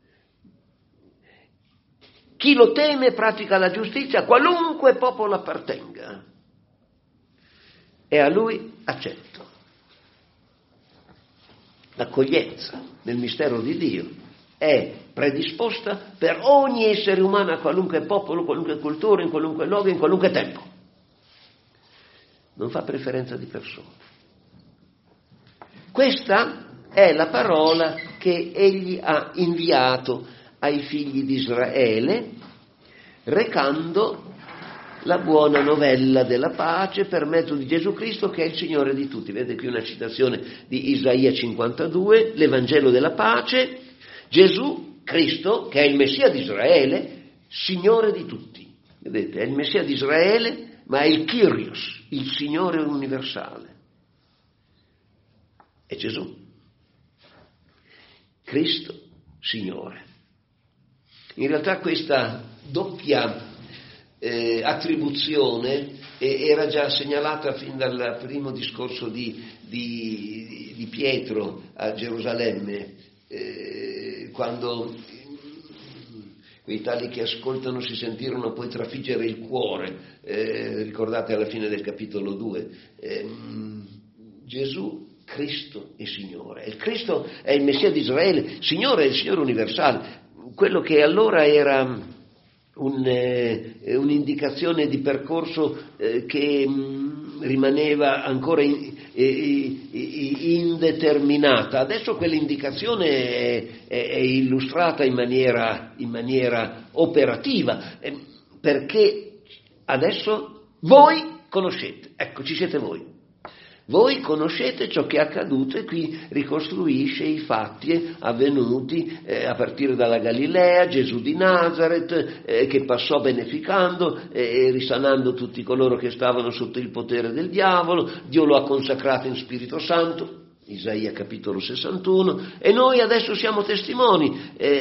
Chi lo teme pratica la giustizia, qualunque popolo appartenga, e a lui accetto. L'accoglienza nel mistero di Dio è predisposta per ogni essere umano, a qualunque popolo, qualunque cultura, in qualunque luogo, in qualunque tempo. Non fa preferenza di persone. Questa è la parola che egli ha inviato ai figli di Israele, recando la buona novella della pace per mezzo di Gesù Cristo, che è il Signore di tutti. Vedete qui una citazione di Isaia cinquantadue, l'Evangelo della pace, Gesù Cristo, che è il Messia di Israele, Signore di tutti. Vedete, è il Messia di Israele, ma è il Kyrios, il Signore universale. È Gesù. Cristo, Signore. In realtà questa doppia eh, attribuzione eh, era già segnalata fin dal primo discorso di, di, di Pietro a Gerusalemme, eh, quando quei tali che ascoltano si sentirono poi trafiggere il cuore, eh, ricordate alla fine del capitolo due. Eh, Gesù, Cristo e Signore. Il Cristo è il Messia di Israele, Signore è il Signore universale. Quello che allora era un, eh, un'indicazione di percorso eh, che mh, rimaneva ancora in, eh, indeterminata, adesso quell'indicazione è, è, è illustrata in maniera, in maniera operativa, eh, perché adesso voi conoscete, ecco, ci siete voi. Voi conoscete ciò che è accaduto, e qui ricostruisce i fatti avvenuti eh, a partire dalla Galilea, Gesù di Nazaret, eh, che passò beneficando e eh, risanando tutti coloro che stavano sotto il potere del diavolo. Dio lo ha consacrato in Spirito Santo, Isaia capitolo sessantuno, e noi adesso siamo testimoni eh,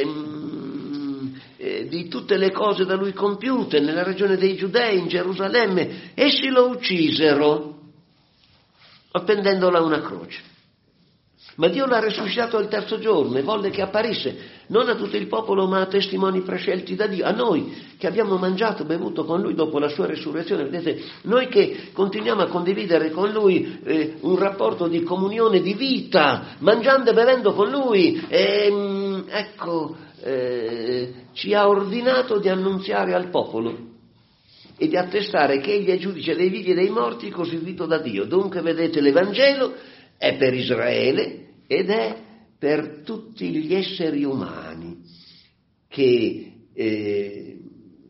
eh, di tutte le cose da lui compiute nella regione dei Giudei, in Gerusalemme. Essi lo uccisero appendendolo a una croce. Ma Dio l'ha risuscitato al terzo giorno e volle che apparisse non a tutto il popolo, ma a testimoni prescelti da Dio, a noi che abbiamo mangiato e bevuto con lui dopo la sua resurrezione. Vedete, noi che continuiamo a condividere con lui eh, un rapporto di comunione di vita, mangiando e bevendo con lui, e, ecco, eh, ci ha ordinato di annunziare al popolo e di attestare che egli è giudice dei vivi e dei morti, costituito da Dio. Dunque, vedete, l'Evangelo è per Israele ed è per tutti gli esseri umani che eh,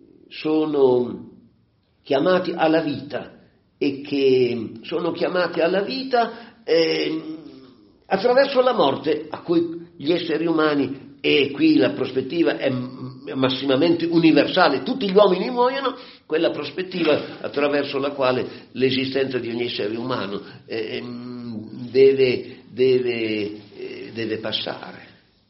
sono chiamati alla vita e che sono chiamati alla vita eh, attraverso la morte a cui gli esseri umani, e qui la prospettiva è massimamente universale, tutti gli uomini muoiono, quella prospettiva attraverso la quale l'esistenza di ogni essere umano eh, deve, deve, eh, deve passare.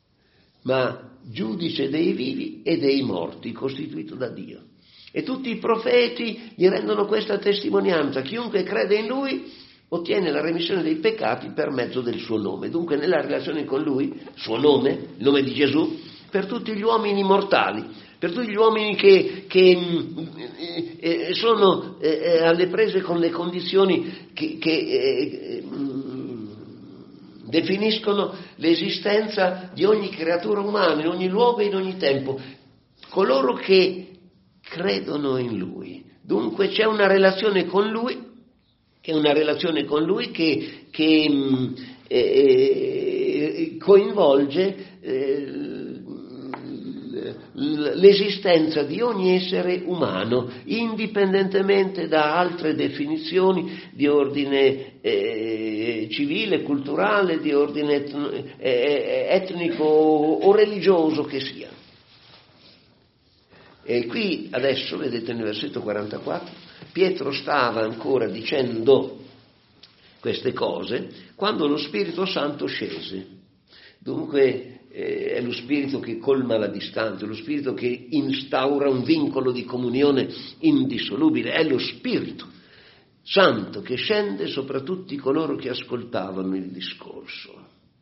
Ma giudice dei vivi e dei morti, costituito da Dio. E tutti i profeti gli rendono questa testimonianza: chiunque crede in lui ottiene la remissione dei peccati per mezzo del suo nome. Dunque, nella relazione con lui, suo nome, il nome di Gesù, per tutti gli uomini mortali, per tutti gli uomini che, che eh, eh, sono eh, alle prese con le condizioni che, che eh, definiscono l'esistenza di ogni creatura umana, in ogni luogo e in ogni tempo, coloro che credono in lui. Dunque c'è una relazione con lui, che è una relazione con lui che, che eh, coinvolge eh, l'esistenza di ogni essere umano, indipendentemente da altre definizioni di ordine eh, civile, culturale, di ordine etno, eh, etnico o religioso che sia. E qui adesso, vedete nel versetto quarantaquattro, Pietro stava ancora dicendo queste cose quando lo Spirito Santo scese. Dunque eh, è lo spirito che colma la distanza, lo spirito che instaura un vincolo di comunione indissolubile, è lo Spirito Santo che scende sopra tutti coloro che ascoltavano il discorso.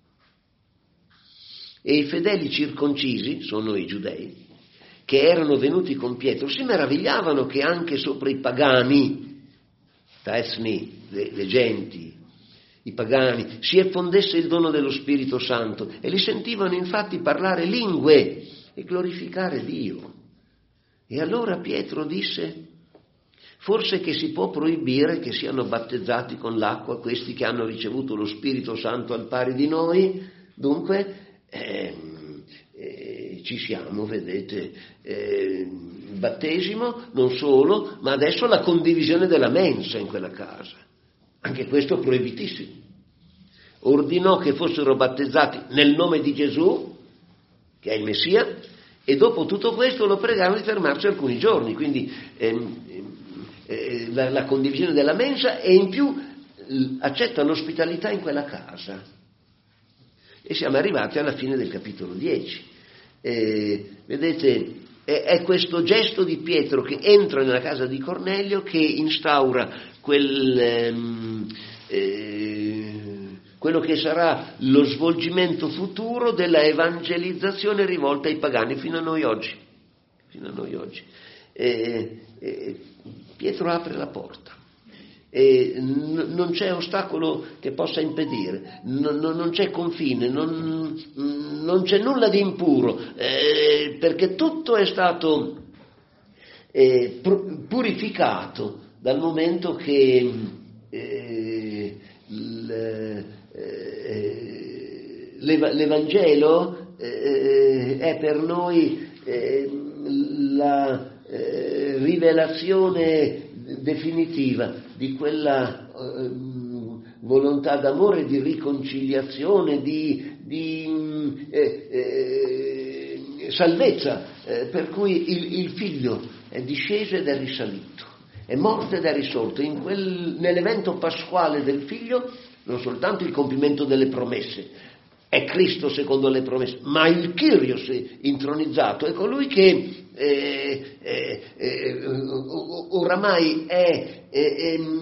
E i fedeli circoncisi, sono i giudei, che erano venuti con Pietro, si meravigliavano che anche sopra i pagani, taesni, le, le genti, i pagani, si effondesse il dono dello Spirito Santo, e li sentivano infatti parlare lingue e glorificare Dio. E allora Pietro disse: forse che si può proibire che siano battezzati con l'acqua questi che hanno ricevuto lo Spirito Santo al pari di noi? Dunque eh, eh, ci siamo, vedete, eh, il battesimo, non solo, ma adesso la condivisione della mensa in quella casa. Anche questo proibitissimo. Ordinò che fossero battezzati nel nome di Gesù, che è il Messia, e dopo tutto questo lo pregarono di fermarsi alcuni giorni. Quindi ehm, eh, la, la condivisione della mensa, e in più l- accetta l'ospitalità in quella casa. E siamo arrivati alla fine del capitolo dieci. Eh, vedete, è, è questo gesto di Pietro che entra nella casa di Cornelio che instaura quel, ehm, eh, quello che sarà lo svolgimento futuro della evangelizzazione rivolta ai pagani fino a noi oggi. Fino a noi oggi. Eh, eh, Pietro apre la porta. E n- non c'è ostacolo che possa impedire, n- n- non c'è confine, non, non c'è nulla di impuro, eh, perché tutto è stato eh, pur- purificato dal momento che eh, l- eh, l'ev- l'Evangelo eh, è per noi eh, la eh, rivelazione definitiva di quella eh, volontà d'amore, di riconciliazione, di, di eh, eh, salvezza, eh, per cui il, il figlio è disceso ed è risalito, è morto ed è risorto. In quel, nell'evento pasquale del figlio non soltanto il compimento delle promesse, è Cristo secondo le promesse, ma il Kyrios intronizzato è colui che eh, eh, eh, oramai è eh, eh,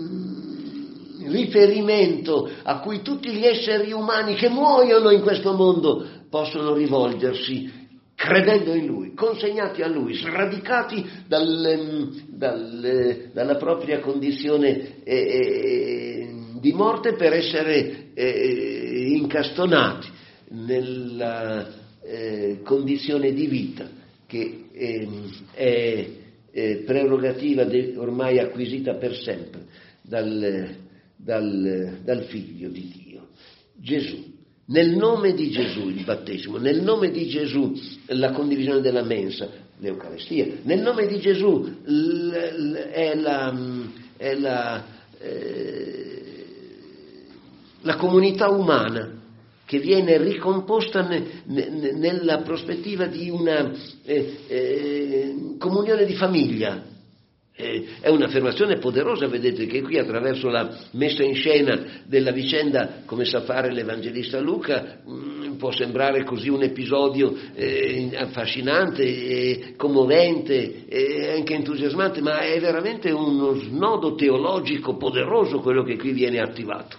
riferimento a cui tutti gli esseri umani che muoiono in questo mondo possono rivolgersi credendo in Lui, consegnati a Lui, sradicati dal, dal, dalla propria condizione eh, eh, di morte per essere eh, incastonati nella eh, condizione di vita che eh, è eh, prerogativa de, ormai acquisita per sempre dal, dal, dal Figlio di Dio, Gesù. Nel nome di Gesù il battesimo, nel nome di Gesù la condivisione della mensa, l'Eucaristia, nel nome di Gesù l, l, è la, è la, eh, la comunità umana che viene ricomposta ne, ne, nella prospettiva di una eh, eh, comunione di famiglia. Eh, è un'affermazione poderosa, vedete, che qui attraverso la messa in scena della vicenda, come sa fare l'Evangelista Luca, mh, può sembrare così un episodio eh, affascinante, eh, commovente, eh, anche entusiasmante, ma è veramente uno snodo teologico poderoso quello che qui viene attivato.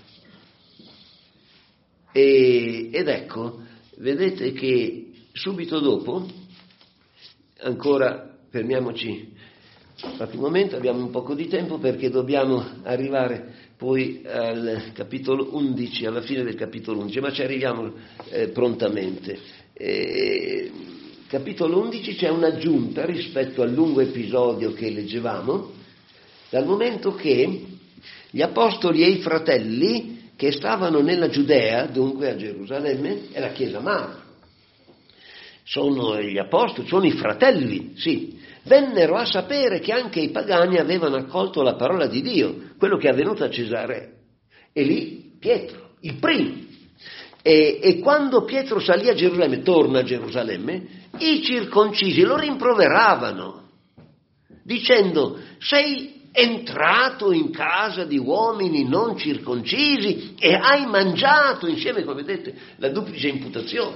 E, ed ecco, vedete che subito dopo, ancora fermiamoci un momento, abbiamo un poco di tempo perché dobbiamo arrivare poi al capitolo undici, alla fine del capitolo undici, ma ci arriviamo eh, prontamente. Eh, capitolo undici c'è un'aggiunta rispetto al lungo episodio che leggevamo, dal momento che gli apostoli e i fratelli che stavano nella Giudea, dunque a Gerusalemme, è la Chiesa madre, sono gli apostoli, sono i fratelli, sì, vennero a sapere che anche i pagani avevano accolto la parola di Dio, quello che è avvenuto a Cesarea. E lì Pietro, il primo. E, e quando Pietro salì a Gerusalemme, torna a Gerusalemme, i circoncisi lo rimproveravano, dicendo: sei entrato in casa di uomini non circoncisi e hai mangiato insieme, come vedete, la duplice imputazione.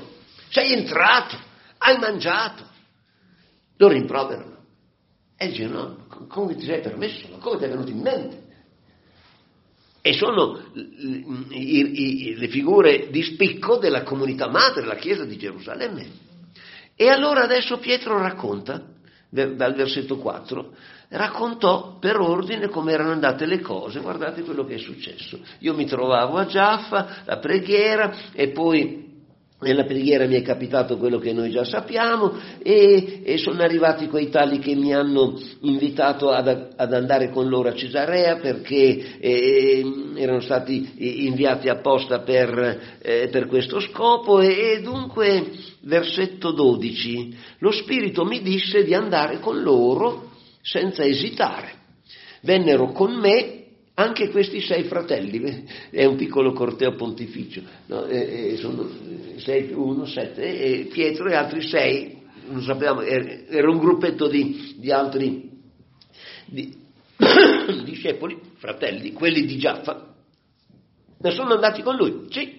sei entrato, hai mangiato. Lo rimproverano. E dice, no, come ti sei permesso? Come ti è venuto in mente? E sono i, i, le figure di spicco della comunità madre, la Chiesa di Gerusalemme. E allora adesso Pietro racconta, dal versetto quattro, raccontò per ordine come erano andate le cose. Guardate quello che è successo. Io mi trovavo a Giaffa, la preghiera, e poi nella preghiera mi è capitato quello che noi già sappiamo, e, e sono arrivati quei tali che mi hanno invitato ad, ad andare con loro a Cesarea, perché eh, erano stati inviati apposta per, eh, per questo scopo. E, e dunque, versetto dodici, lo Spirito mi disse di andare con loro senza esitare. Vennero con me anche questi sei fratelli, è un piccolo corteo pontificio, no? e, e sono sei più uno, sette, e Pietro e altri sei, non sapevamo, era un gruppetto di, di altri di, discepoli, fratelli, quelli di Giaffa, ne sono andati con lui, sì.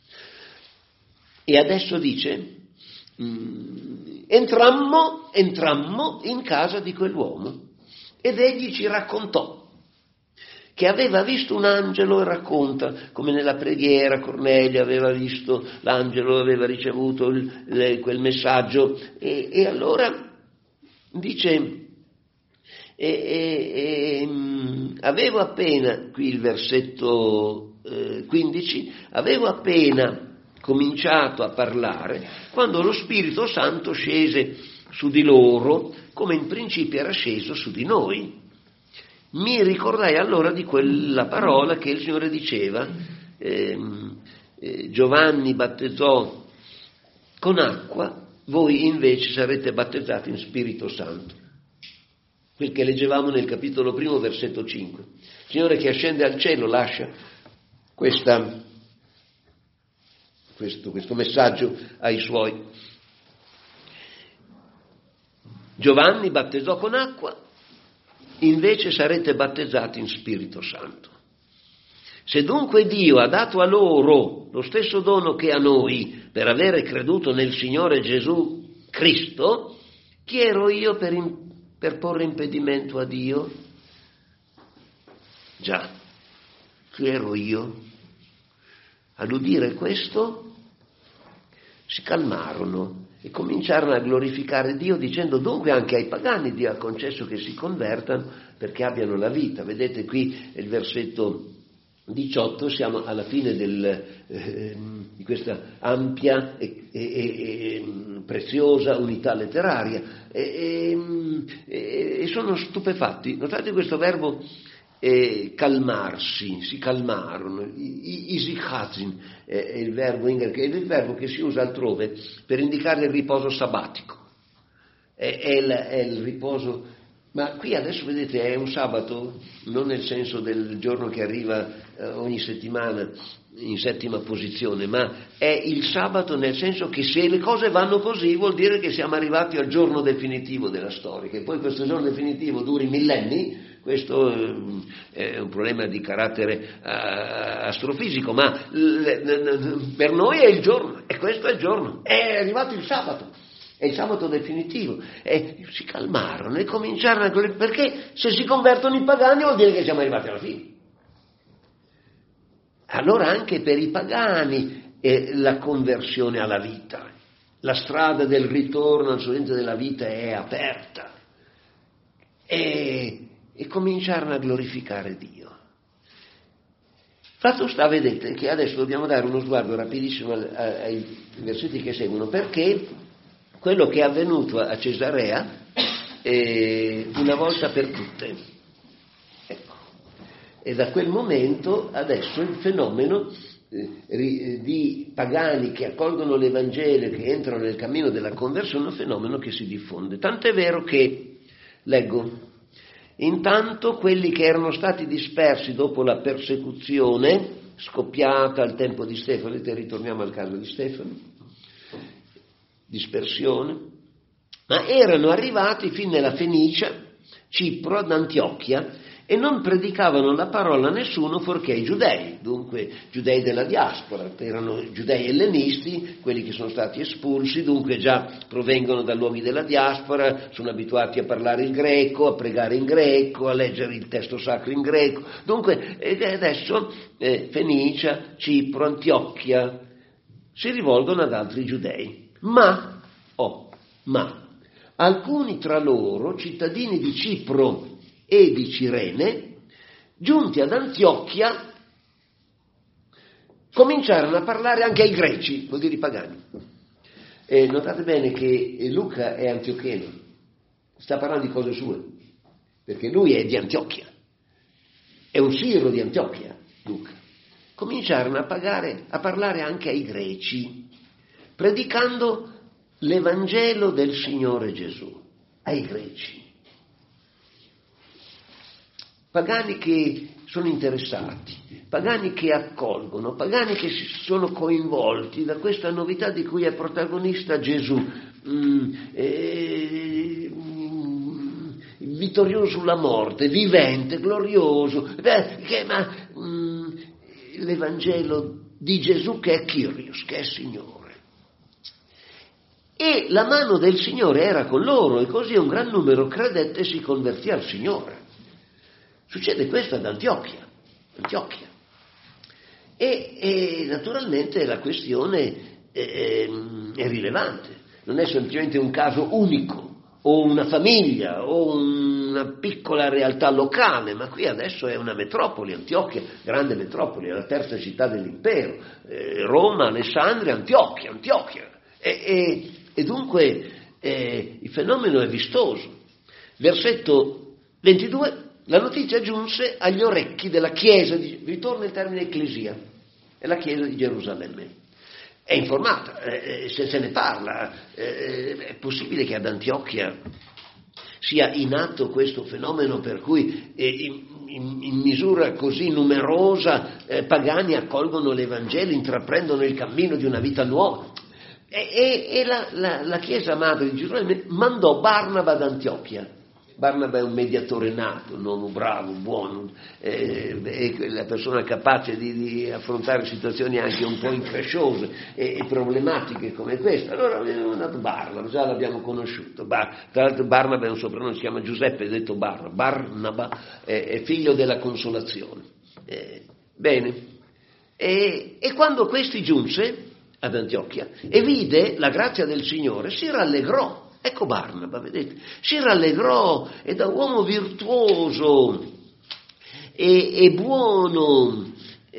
E adesso dice, mh, entrammo, entrammo in casa di quell'uomo, ed egli ci raccontò che aveva visto un angelo, e racconta come nella preghiera Cornelio aveva visto l'angelo, aveva ricevuto il, le, quel messaggio, e, e allora dice, e, e, e, mh, avevo appena, qui il versetto eh, quindici, avevo appena cominciato a parlare quando lo Spirito Santo scese su di loro, come in principio era sceso su di noi. Mi ricordai allora di quella parola che il Signore diceva, eh, eh, Giovanni battezzò con acqua, voi invece sarete battezzati in Spirito Santo. Quel che leggevamo nel capitolo primo, versetto cinque. Il Signore che ascende al cielo lascia questa, questo, questo messaggio ai Suoi. Giovanni battezzò con acqua, invece sarete battezzati in Spirito Santo. Se dunque Dio ha dato a loro lo stesso dono che a noi per avere creduto nel Signore Gesù Cristo, chi ero io per, in, per porre impedimento a Dio? Già, chi ero io? All'udire questo si calmarono e cominciarono a glorificare Dio, dicendo, dunque anche ai pagani Dio ha concesso che si convertano perché abbiano la vita. Vedete qui il versetto diciotto, siamo alla fine del, eh, di questa ampia e, e, e preziosa unità letteraria, e, e, e sono stupefatti. Notate questo verbo eh, calmarsi, si calmarono, isichazin è il verbo in greco, è il verbo che si usa altrove per indicare il riposo sabbatico, è, è, il, è il riposo, ma qui adesso vedete è un sabato non nel senso del giorno che arriva eh, ogni settimana in settima posizione, ma è il sabato nel senso che se le cose vanno così vuol dire che siamo arrivati al giorno definitivo della storia, che poi questo giorno definitivo duri millenni. Questo è un problema di carattere astrofisico, ma per noi è il giorno, e questo è il giorno, è arrivato il sabato, è il sabato definitivo. E si calmarono e cominciarono a glorificare, perché se si convertono i pagani vuol dire che siamo arrivati alla fine. Allora anche per i pagani è la conversione alla vita, la strada del ritorno al sorrento della vita è aperta. E E cominciarono a glorificare Dio. Fatto sta, vedete, che adesso dobbiamo dare uno sguardo rapidissimo ai versetti che seguono, perché quello che è avvenuto a Cesarea è una volta per tutte. Ecco. E da quel momento adesso il fenomeno eh, di pagani che accolgono l'Evangelo, che entrano nel cammino della conversione, è un fenomeno che si diffonde. Tant'è vero che, leggo, intanto quelli che erano stati dispersi dopo la persecuzione scoppiata al tempo di Stefano, e ritorniamo al caso di Stefano, dispersione, ma erano arrivati fin nella Fenicia, Cipro, ad Antiochia, e non predicavano la parola a nessuno fuorché ai giudei, dunque giudei della diaspora, erano giudei ellenisti, quelli che sono stati espulsi, dunque già provengono da luoghi della diaspora, sono abituati a parlare il greco, a pregare in greco, a leggere il testo sacro in greco, dunque adesso eh, Fenicia, Cipro, Antiochia si rivolgono ad altri giudei, ma, oh, ma, alcuni tra loro, cittadini di Cipro e di Cirene, giunti ad Antiochia, cominciarono a parlare anche ai greci, vuol dire i pagani. E notate bene che Luca è antiocheno, sta parlando di cose sue, perché lui è di Antiochia, è un siro di Antiochia, Luca. Cominciarono a, pagare, a parlare anche ai greci, predicando l'Evangelo del Signore Gesù, ai greci. Pagani che sono interessati, pagani che accolgono, pagani che si sono coinvolti da questa novità di cui è protagonista Gesù, mm, eh, mm, vittorioso sulla morte, vivente, glorioso, beh, che, ma mm, l'Evangelo di Gesù che è Kyrios, che è Signore. E la mano del Signore era con loro e così un gran numero credette e si convertì al Signore. Succede questo ad Antiochia, Antiochia. E, e naturalmente la questione è, è rilevante, non è semplicemente un caso unico, o una famiglia, o una piccola realtà locale, ma qui adesso è una metropoli, Antiochia, grande metropoli, è la terza città dell'impero, eh, Roma, Alessandria, Antiochia, Antiochia. E, e, e dunque eh, il fenomeno è vistoso. Versetto ventidue. La notizia giunse agli orecchi della Chiesa, di, ritorna il termine ecclesia, è la Chiesa di Gerusalemme. È informata, eh, se se ne parla, eh, è possibile che ad Antiochia sia in atto questo fenomeno per cui eh, in, in, in misura così numerosa eh, pagani accolgono l'Evangelo, intraprendono il cammino di una vita nuova. E, e, e la, la, la Chiesa Madre di Gerusalemme mandò Barnaba ad Antiochia. Barnaba è un mediatore nato, un uomo bravo, buono, eh, è la persona capace di, di affrontare situazioni anche un po' incresciose e, e problematiche come questa. Allora abbiamo mandato Barnaba, già l'abbiamo conosciuto. Bar, tra l'altro Barnaba è un soprannome, si chiama Giuseppe, è detto Barnaba. Barnaba è, è figlio della consolazione. Eh, bene, e, e quando questi giunse ad Antiochia e vide la grazia del Signore, si rallegrò. Ecco Barnaba, vedete, si rallegrò e da uomo virtuoso e, e buono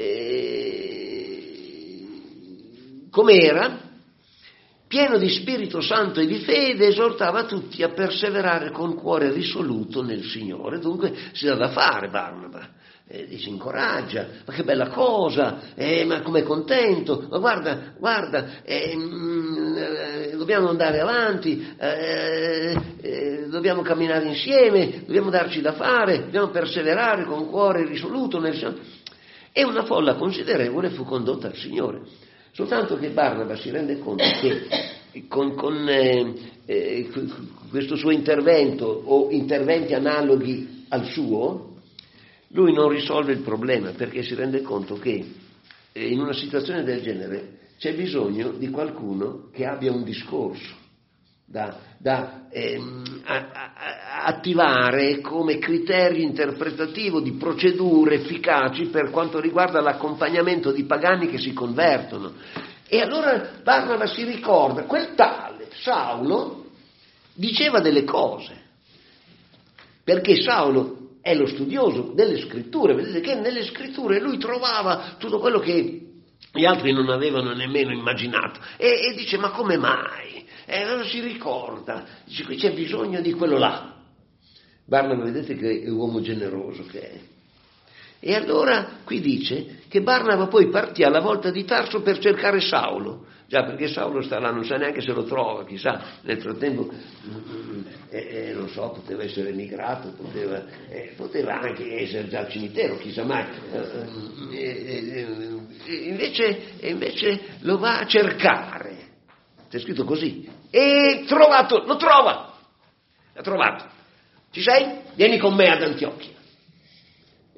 e, com'era, pieno di Spirito Santo e di fede, esortava tutti a perseverare con cuore risoluto nel Signore. Dunque si dà da fare Barnaba. Eh, si incoraggia, ma che bella cosa, eh, ma com'è contento, ma guarda, guarda, eh, mh, dobbiamo andare avanti, eh, eh, dobbiamo camminare insieme, dobbiamo darci da fare, dobbiamo perseverare con cuore risoluto nel Signore. E una folla considerevole fu condotta al Signore, soltanto che Barnaba si rende conto che con, con eh, eh, questo suo intervento o interventi analoghi al suo, lui non risolve il problema, perché si rende conto che in una situazione del genere c'è bisogno di qualcuno che abbia un discorso da, da ehm, a, a, attivare come criterio interpretativo di procedure efficaci per quanto riguarda l'accompagnamento di pagani che si convertono. E allora Barnaba si ricorda, quel tale Saulo diceva delle cose, perché Saulo è lo studioso delle scritture, vedete che nelle scritture lui trovava tutto quello che gli altri non avevano nemmeno immaginato e, e dice ma come mai? E allora si ricorda, dice qui c'è bisogno di quello là. Barnaba vedete che è un uomo generoso che è. E allora qui dice che Barnaba poi partì alla volta di Tarso per cercare Saulo. Già, perché Saulo sta là, non sa neanche se lo trova, chissà, nel frattempo, eh, eh, non so, poteva essere emigrato, poteva, eh, poteva anche essere già al cimitero, chissà mai. Eh, eh, eh, invece, invece lo va a cercare, c'è scritto così, e trovato, lo trova, l'ha trovato. Ci sei? Vieni con me ad Antiochia.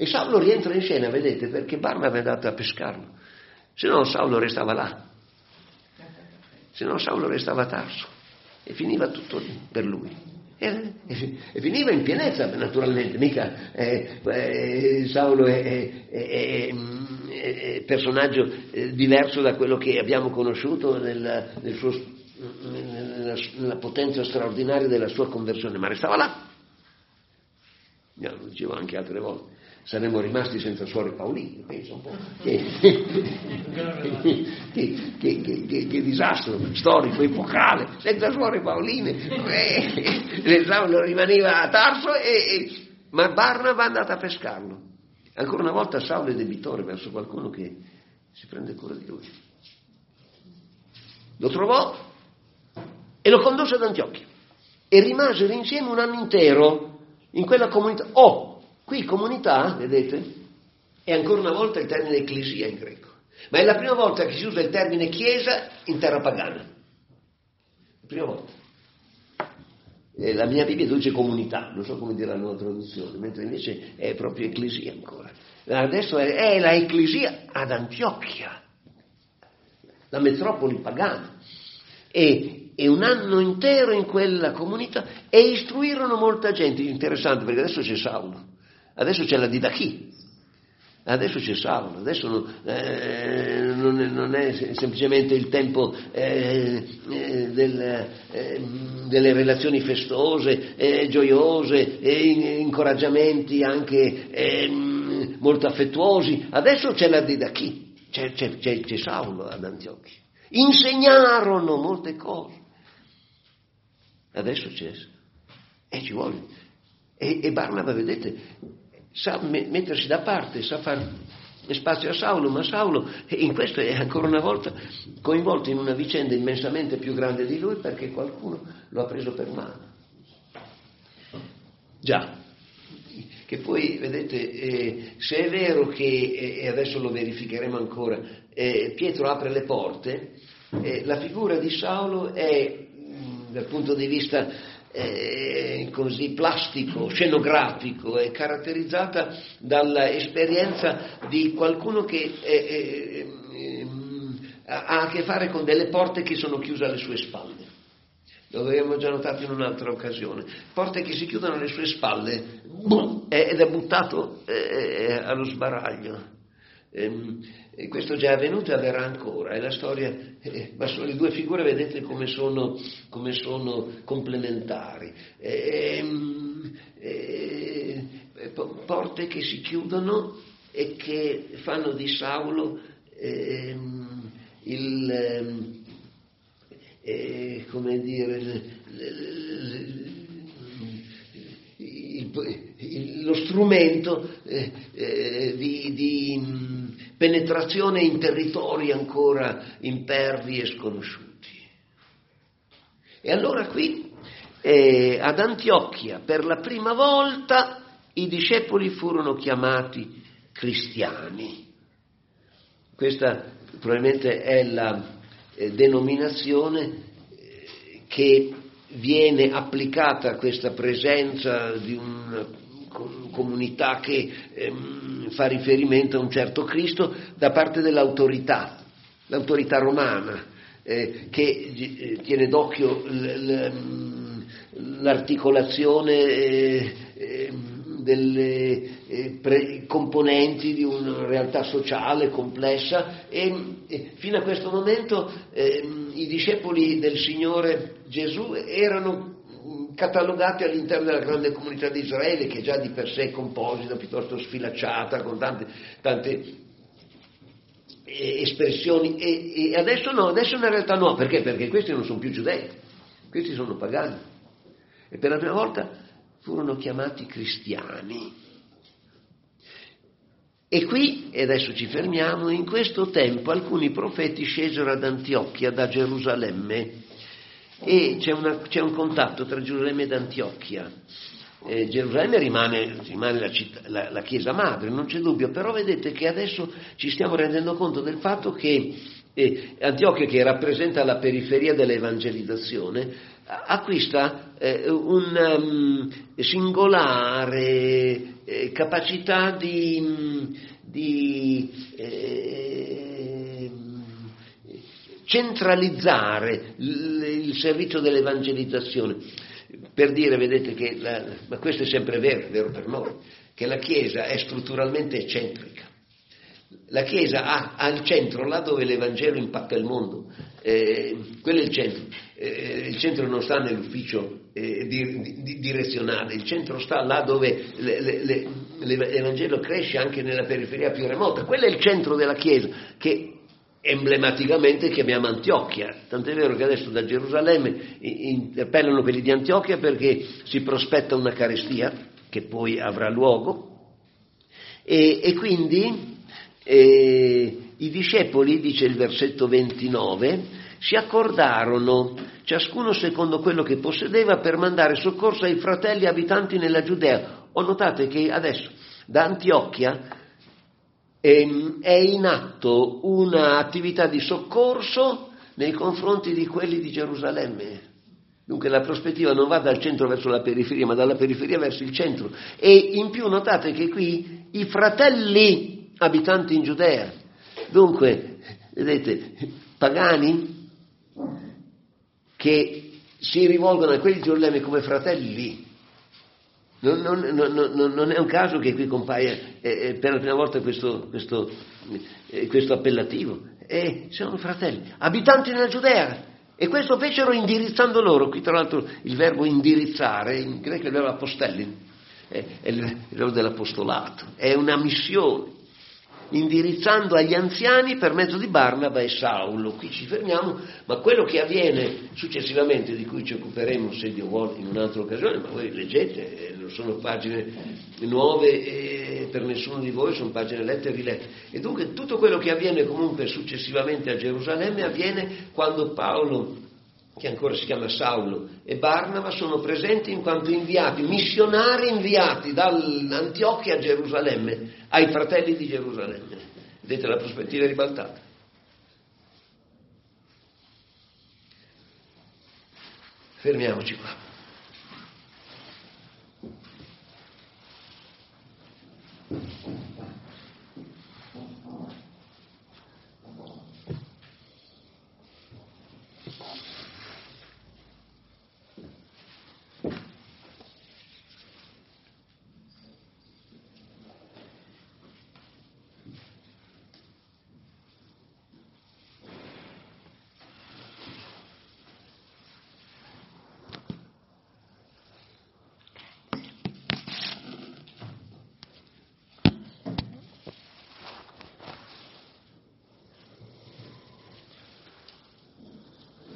E Saulo rientra in scena, vedete, perché Barnaba è andato a pescarlo, se no Saulo restava là, se no Saulo restava a Tarso e finiva tutto lì per lui. E, e, e finiva in pienezza, naturalmente, mica eh, eh, Saulo è, è, è, è, è personaggio eh, diverso da quello che abbiamo conosciuto nel, nel suo, nella, nella potenza straordinaria della sua conversione, ma restava là. Io lo dicevo anche altre volte, saremmo rimasti senza suore Paolini, penso un po'. Che, che, che, che, che, che disastro storico, epocale, senza suore Paoline. Eh, Saulo rimaneva a Tarso, e, e, ma Barnaba è andato a pescarlo. Ancora una volta Saulo è debitore verso qualcuno che si prende cura di lui. Lo trovò e lo condusse ad Antiochia e rimasero insieme un anno intero in quella comunità. Oh, qui comunità, vedete, è ancora una volta il termine ecclesia in greco, ma è la prima volta che si usa il termine chiesa in terra pagana. La prima volta. E la mia Bibbia dice comunità, non so come dire la nuova traduzione, mentre invece è proprio ecclesia ancora. Adesso è, è la ecclesia ad Antiochia, la metropoli pagana. E e un anno intero in quella comunità e istruirono molta gente. Interessante, perché adesso c'è Saulo, adesso c'è la Didachì, adesso c'è Saulo, adesso non, eh, non, è, non è semplicemente il tempo eh, eh, del, eh, delle relazioni festose, eh, gioiose, e incoraggiamenti anche eh, molto affettuosi. Adesso c'è la Didachì, c'è, c'è, c'è, c'è Saulo ad Antiochia. Insegnarono molte cose. Adesso c'è, e ci vuole. E, e Barnaba, vedete, sa me, mettersi da parte, sa fare spazio a Saulo, ma Saulo in questo è ancora una volta coinvolto in una vicenda immensamente più grande di lui, perché qualcuno lo ha preso per mano. Già, che poi, vedete, eh, se è vero che, e adesso lo verificheremo ancora, eh, Pietro apre le porte, eh, la figura di Saulo è, dal punto di vista eh, così plastico, scenografico, è caratterizzata dall'esperienza di qualcuno che eh, eh, ha a che fare con delle porte che sono chiuse alle sue spalle. Lo avevamo già notato in un'altra occasione. Porte che si chiudono alle sue spalle, boom, ed è buttato eh, allo sbaraglio. Ehm, E questo già è avvenuto e avverrà ancora, è la storia, eh, ma sono le due figure, vedete come sono, come sono complementari. Eh, eh, porte che si chiudono e che fanno di Saulo eh, il, eh, come dire, il, il, lo strumento eh, eh, di, di penetrazione in territori ancora impervi e sconosciuti. E allora qui eh, ad Antiochia per la prima volta i discepoli furono chiamati cristiani. Questa probabilmente è la eh, denominazione eh, che viene applicata a questa presenza di una comunità che ehm, fa riferimento a un certo Cristo da parte dell'autorità, l'autorità romana, eh, che eh, tiene d'occhio l- l- l'articolazione eh, eh, delle eh, pre- componenti di una realtà sociale complessa e, e fino a questo momento eh, i discepoli del Signore Gesù erano catalogati all'interno della grande comunità di Israele, che già di per sé è composita, piuttosto sfilacciata, con tante, tante espressioni, e, e adesso no, adesso è una realtà nuova. Perché? Perché questi non sono più giudei, questi sono pagani, e per la prima volta furono chiamati cristiani. E qui, e adesso ci fermiamo, in questo tempo alcuni profeti scesero ad Antiochia da Gerusalemme, e c'è, una, c'è un contatto tra Gerusalemme ed Antiochia. Eh, Gerusalemme rimane, rimane la, città, la, la chiesa madre, non c'è dubbio, però vedete che adesso ci stiamo rendendo conto del fatto che eh, Antiochia, che rappresenta la periferia dell'evangelizzazione, acquista eh, una um, singolare eh, capacità di, di eh, centralizzare il, il servizio dell'evangelizzazione. Per dire, vedete che, la, ma questo è sempre vero, è vero per noi, che la Chiesa è strutturalmente eccentrica. La Chiesa ha al centro, là dove l'Evangelo impatta il mondo, eh, quello è il centro. Eh, il centro non sta nell'ufficio eh, di, di, direzionale, il centro sta là dove le, le, le, l'Evangelo cresce anche nella periferia più remota. Quello è il centro della Chiesa, che emblematicamente chiamiamo Antiochia. Tant'è vero che adesso da Gerusalemme interpellano quelli di Antiochia perché si prospetta una carestia che poi avrà luogo, e, e quindi E i discepoli, dice il versetto ventinove, si accordarono, ciascuno secondo quello che possedeva, per mandare soccorso ai fratelli abitanti nella Giudea. O notate che adesso da Antiochia ehm, è in atto un'attività di soccorso nei confronti di quelli di Gerusalemme. Dunque la prospettiva non va dal centro verso la periferia, ma dalla periferia verso il centro. E in più notate che qui i fratelli abitanti in Giudea, dunque, vedete, pagani che si rivolgono a quelli di Gerusalemme come fratelli. Non, non, non, non è un caso che qui compaia eh, per la prima volta questo, questo, eh, questo appellativo. Eh, sono fratelli, abitanti nella Giudea. E questo fecero indirizzando loro. Qui tra l'altro il verbo indirizzare, in greco è il verbo apostellin, eh, è il verbo dell'apostolato, è una missione. Indirizzando agli anziani per mezzo di Barnaba e Saulo. Qui ci fermiamo, ma quello che avviene successivamente, di cui ci occuperemo se Dio vuole in un'altra occasione, ma voi leggete, non sono pagine nuove e per nessuno di voi, sono pagine lette e rilette. E dunque tutto quello che avviene comunque successivamente a Gerusalemme avviene quando Paolo, che ancora si chiama Saulo, e Barnaba sono presenti in quanto inviati, missionari inviati dall'Antiochia a Gerusalemme, ai fratelli di Gerusalemme. Vedete, la prospettiva è ribaltata. Fermiamoci qua.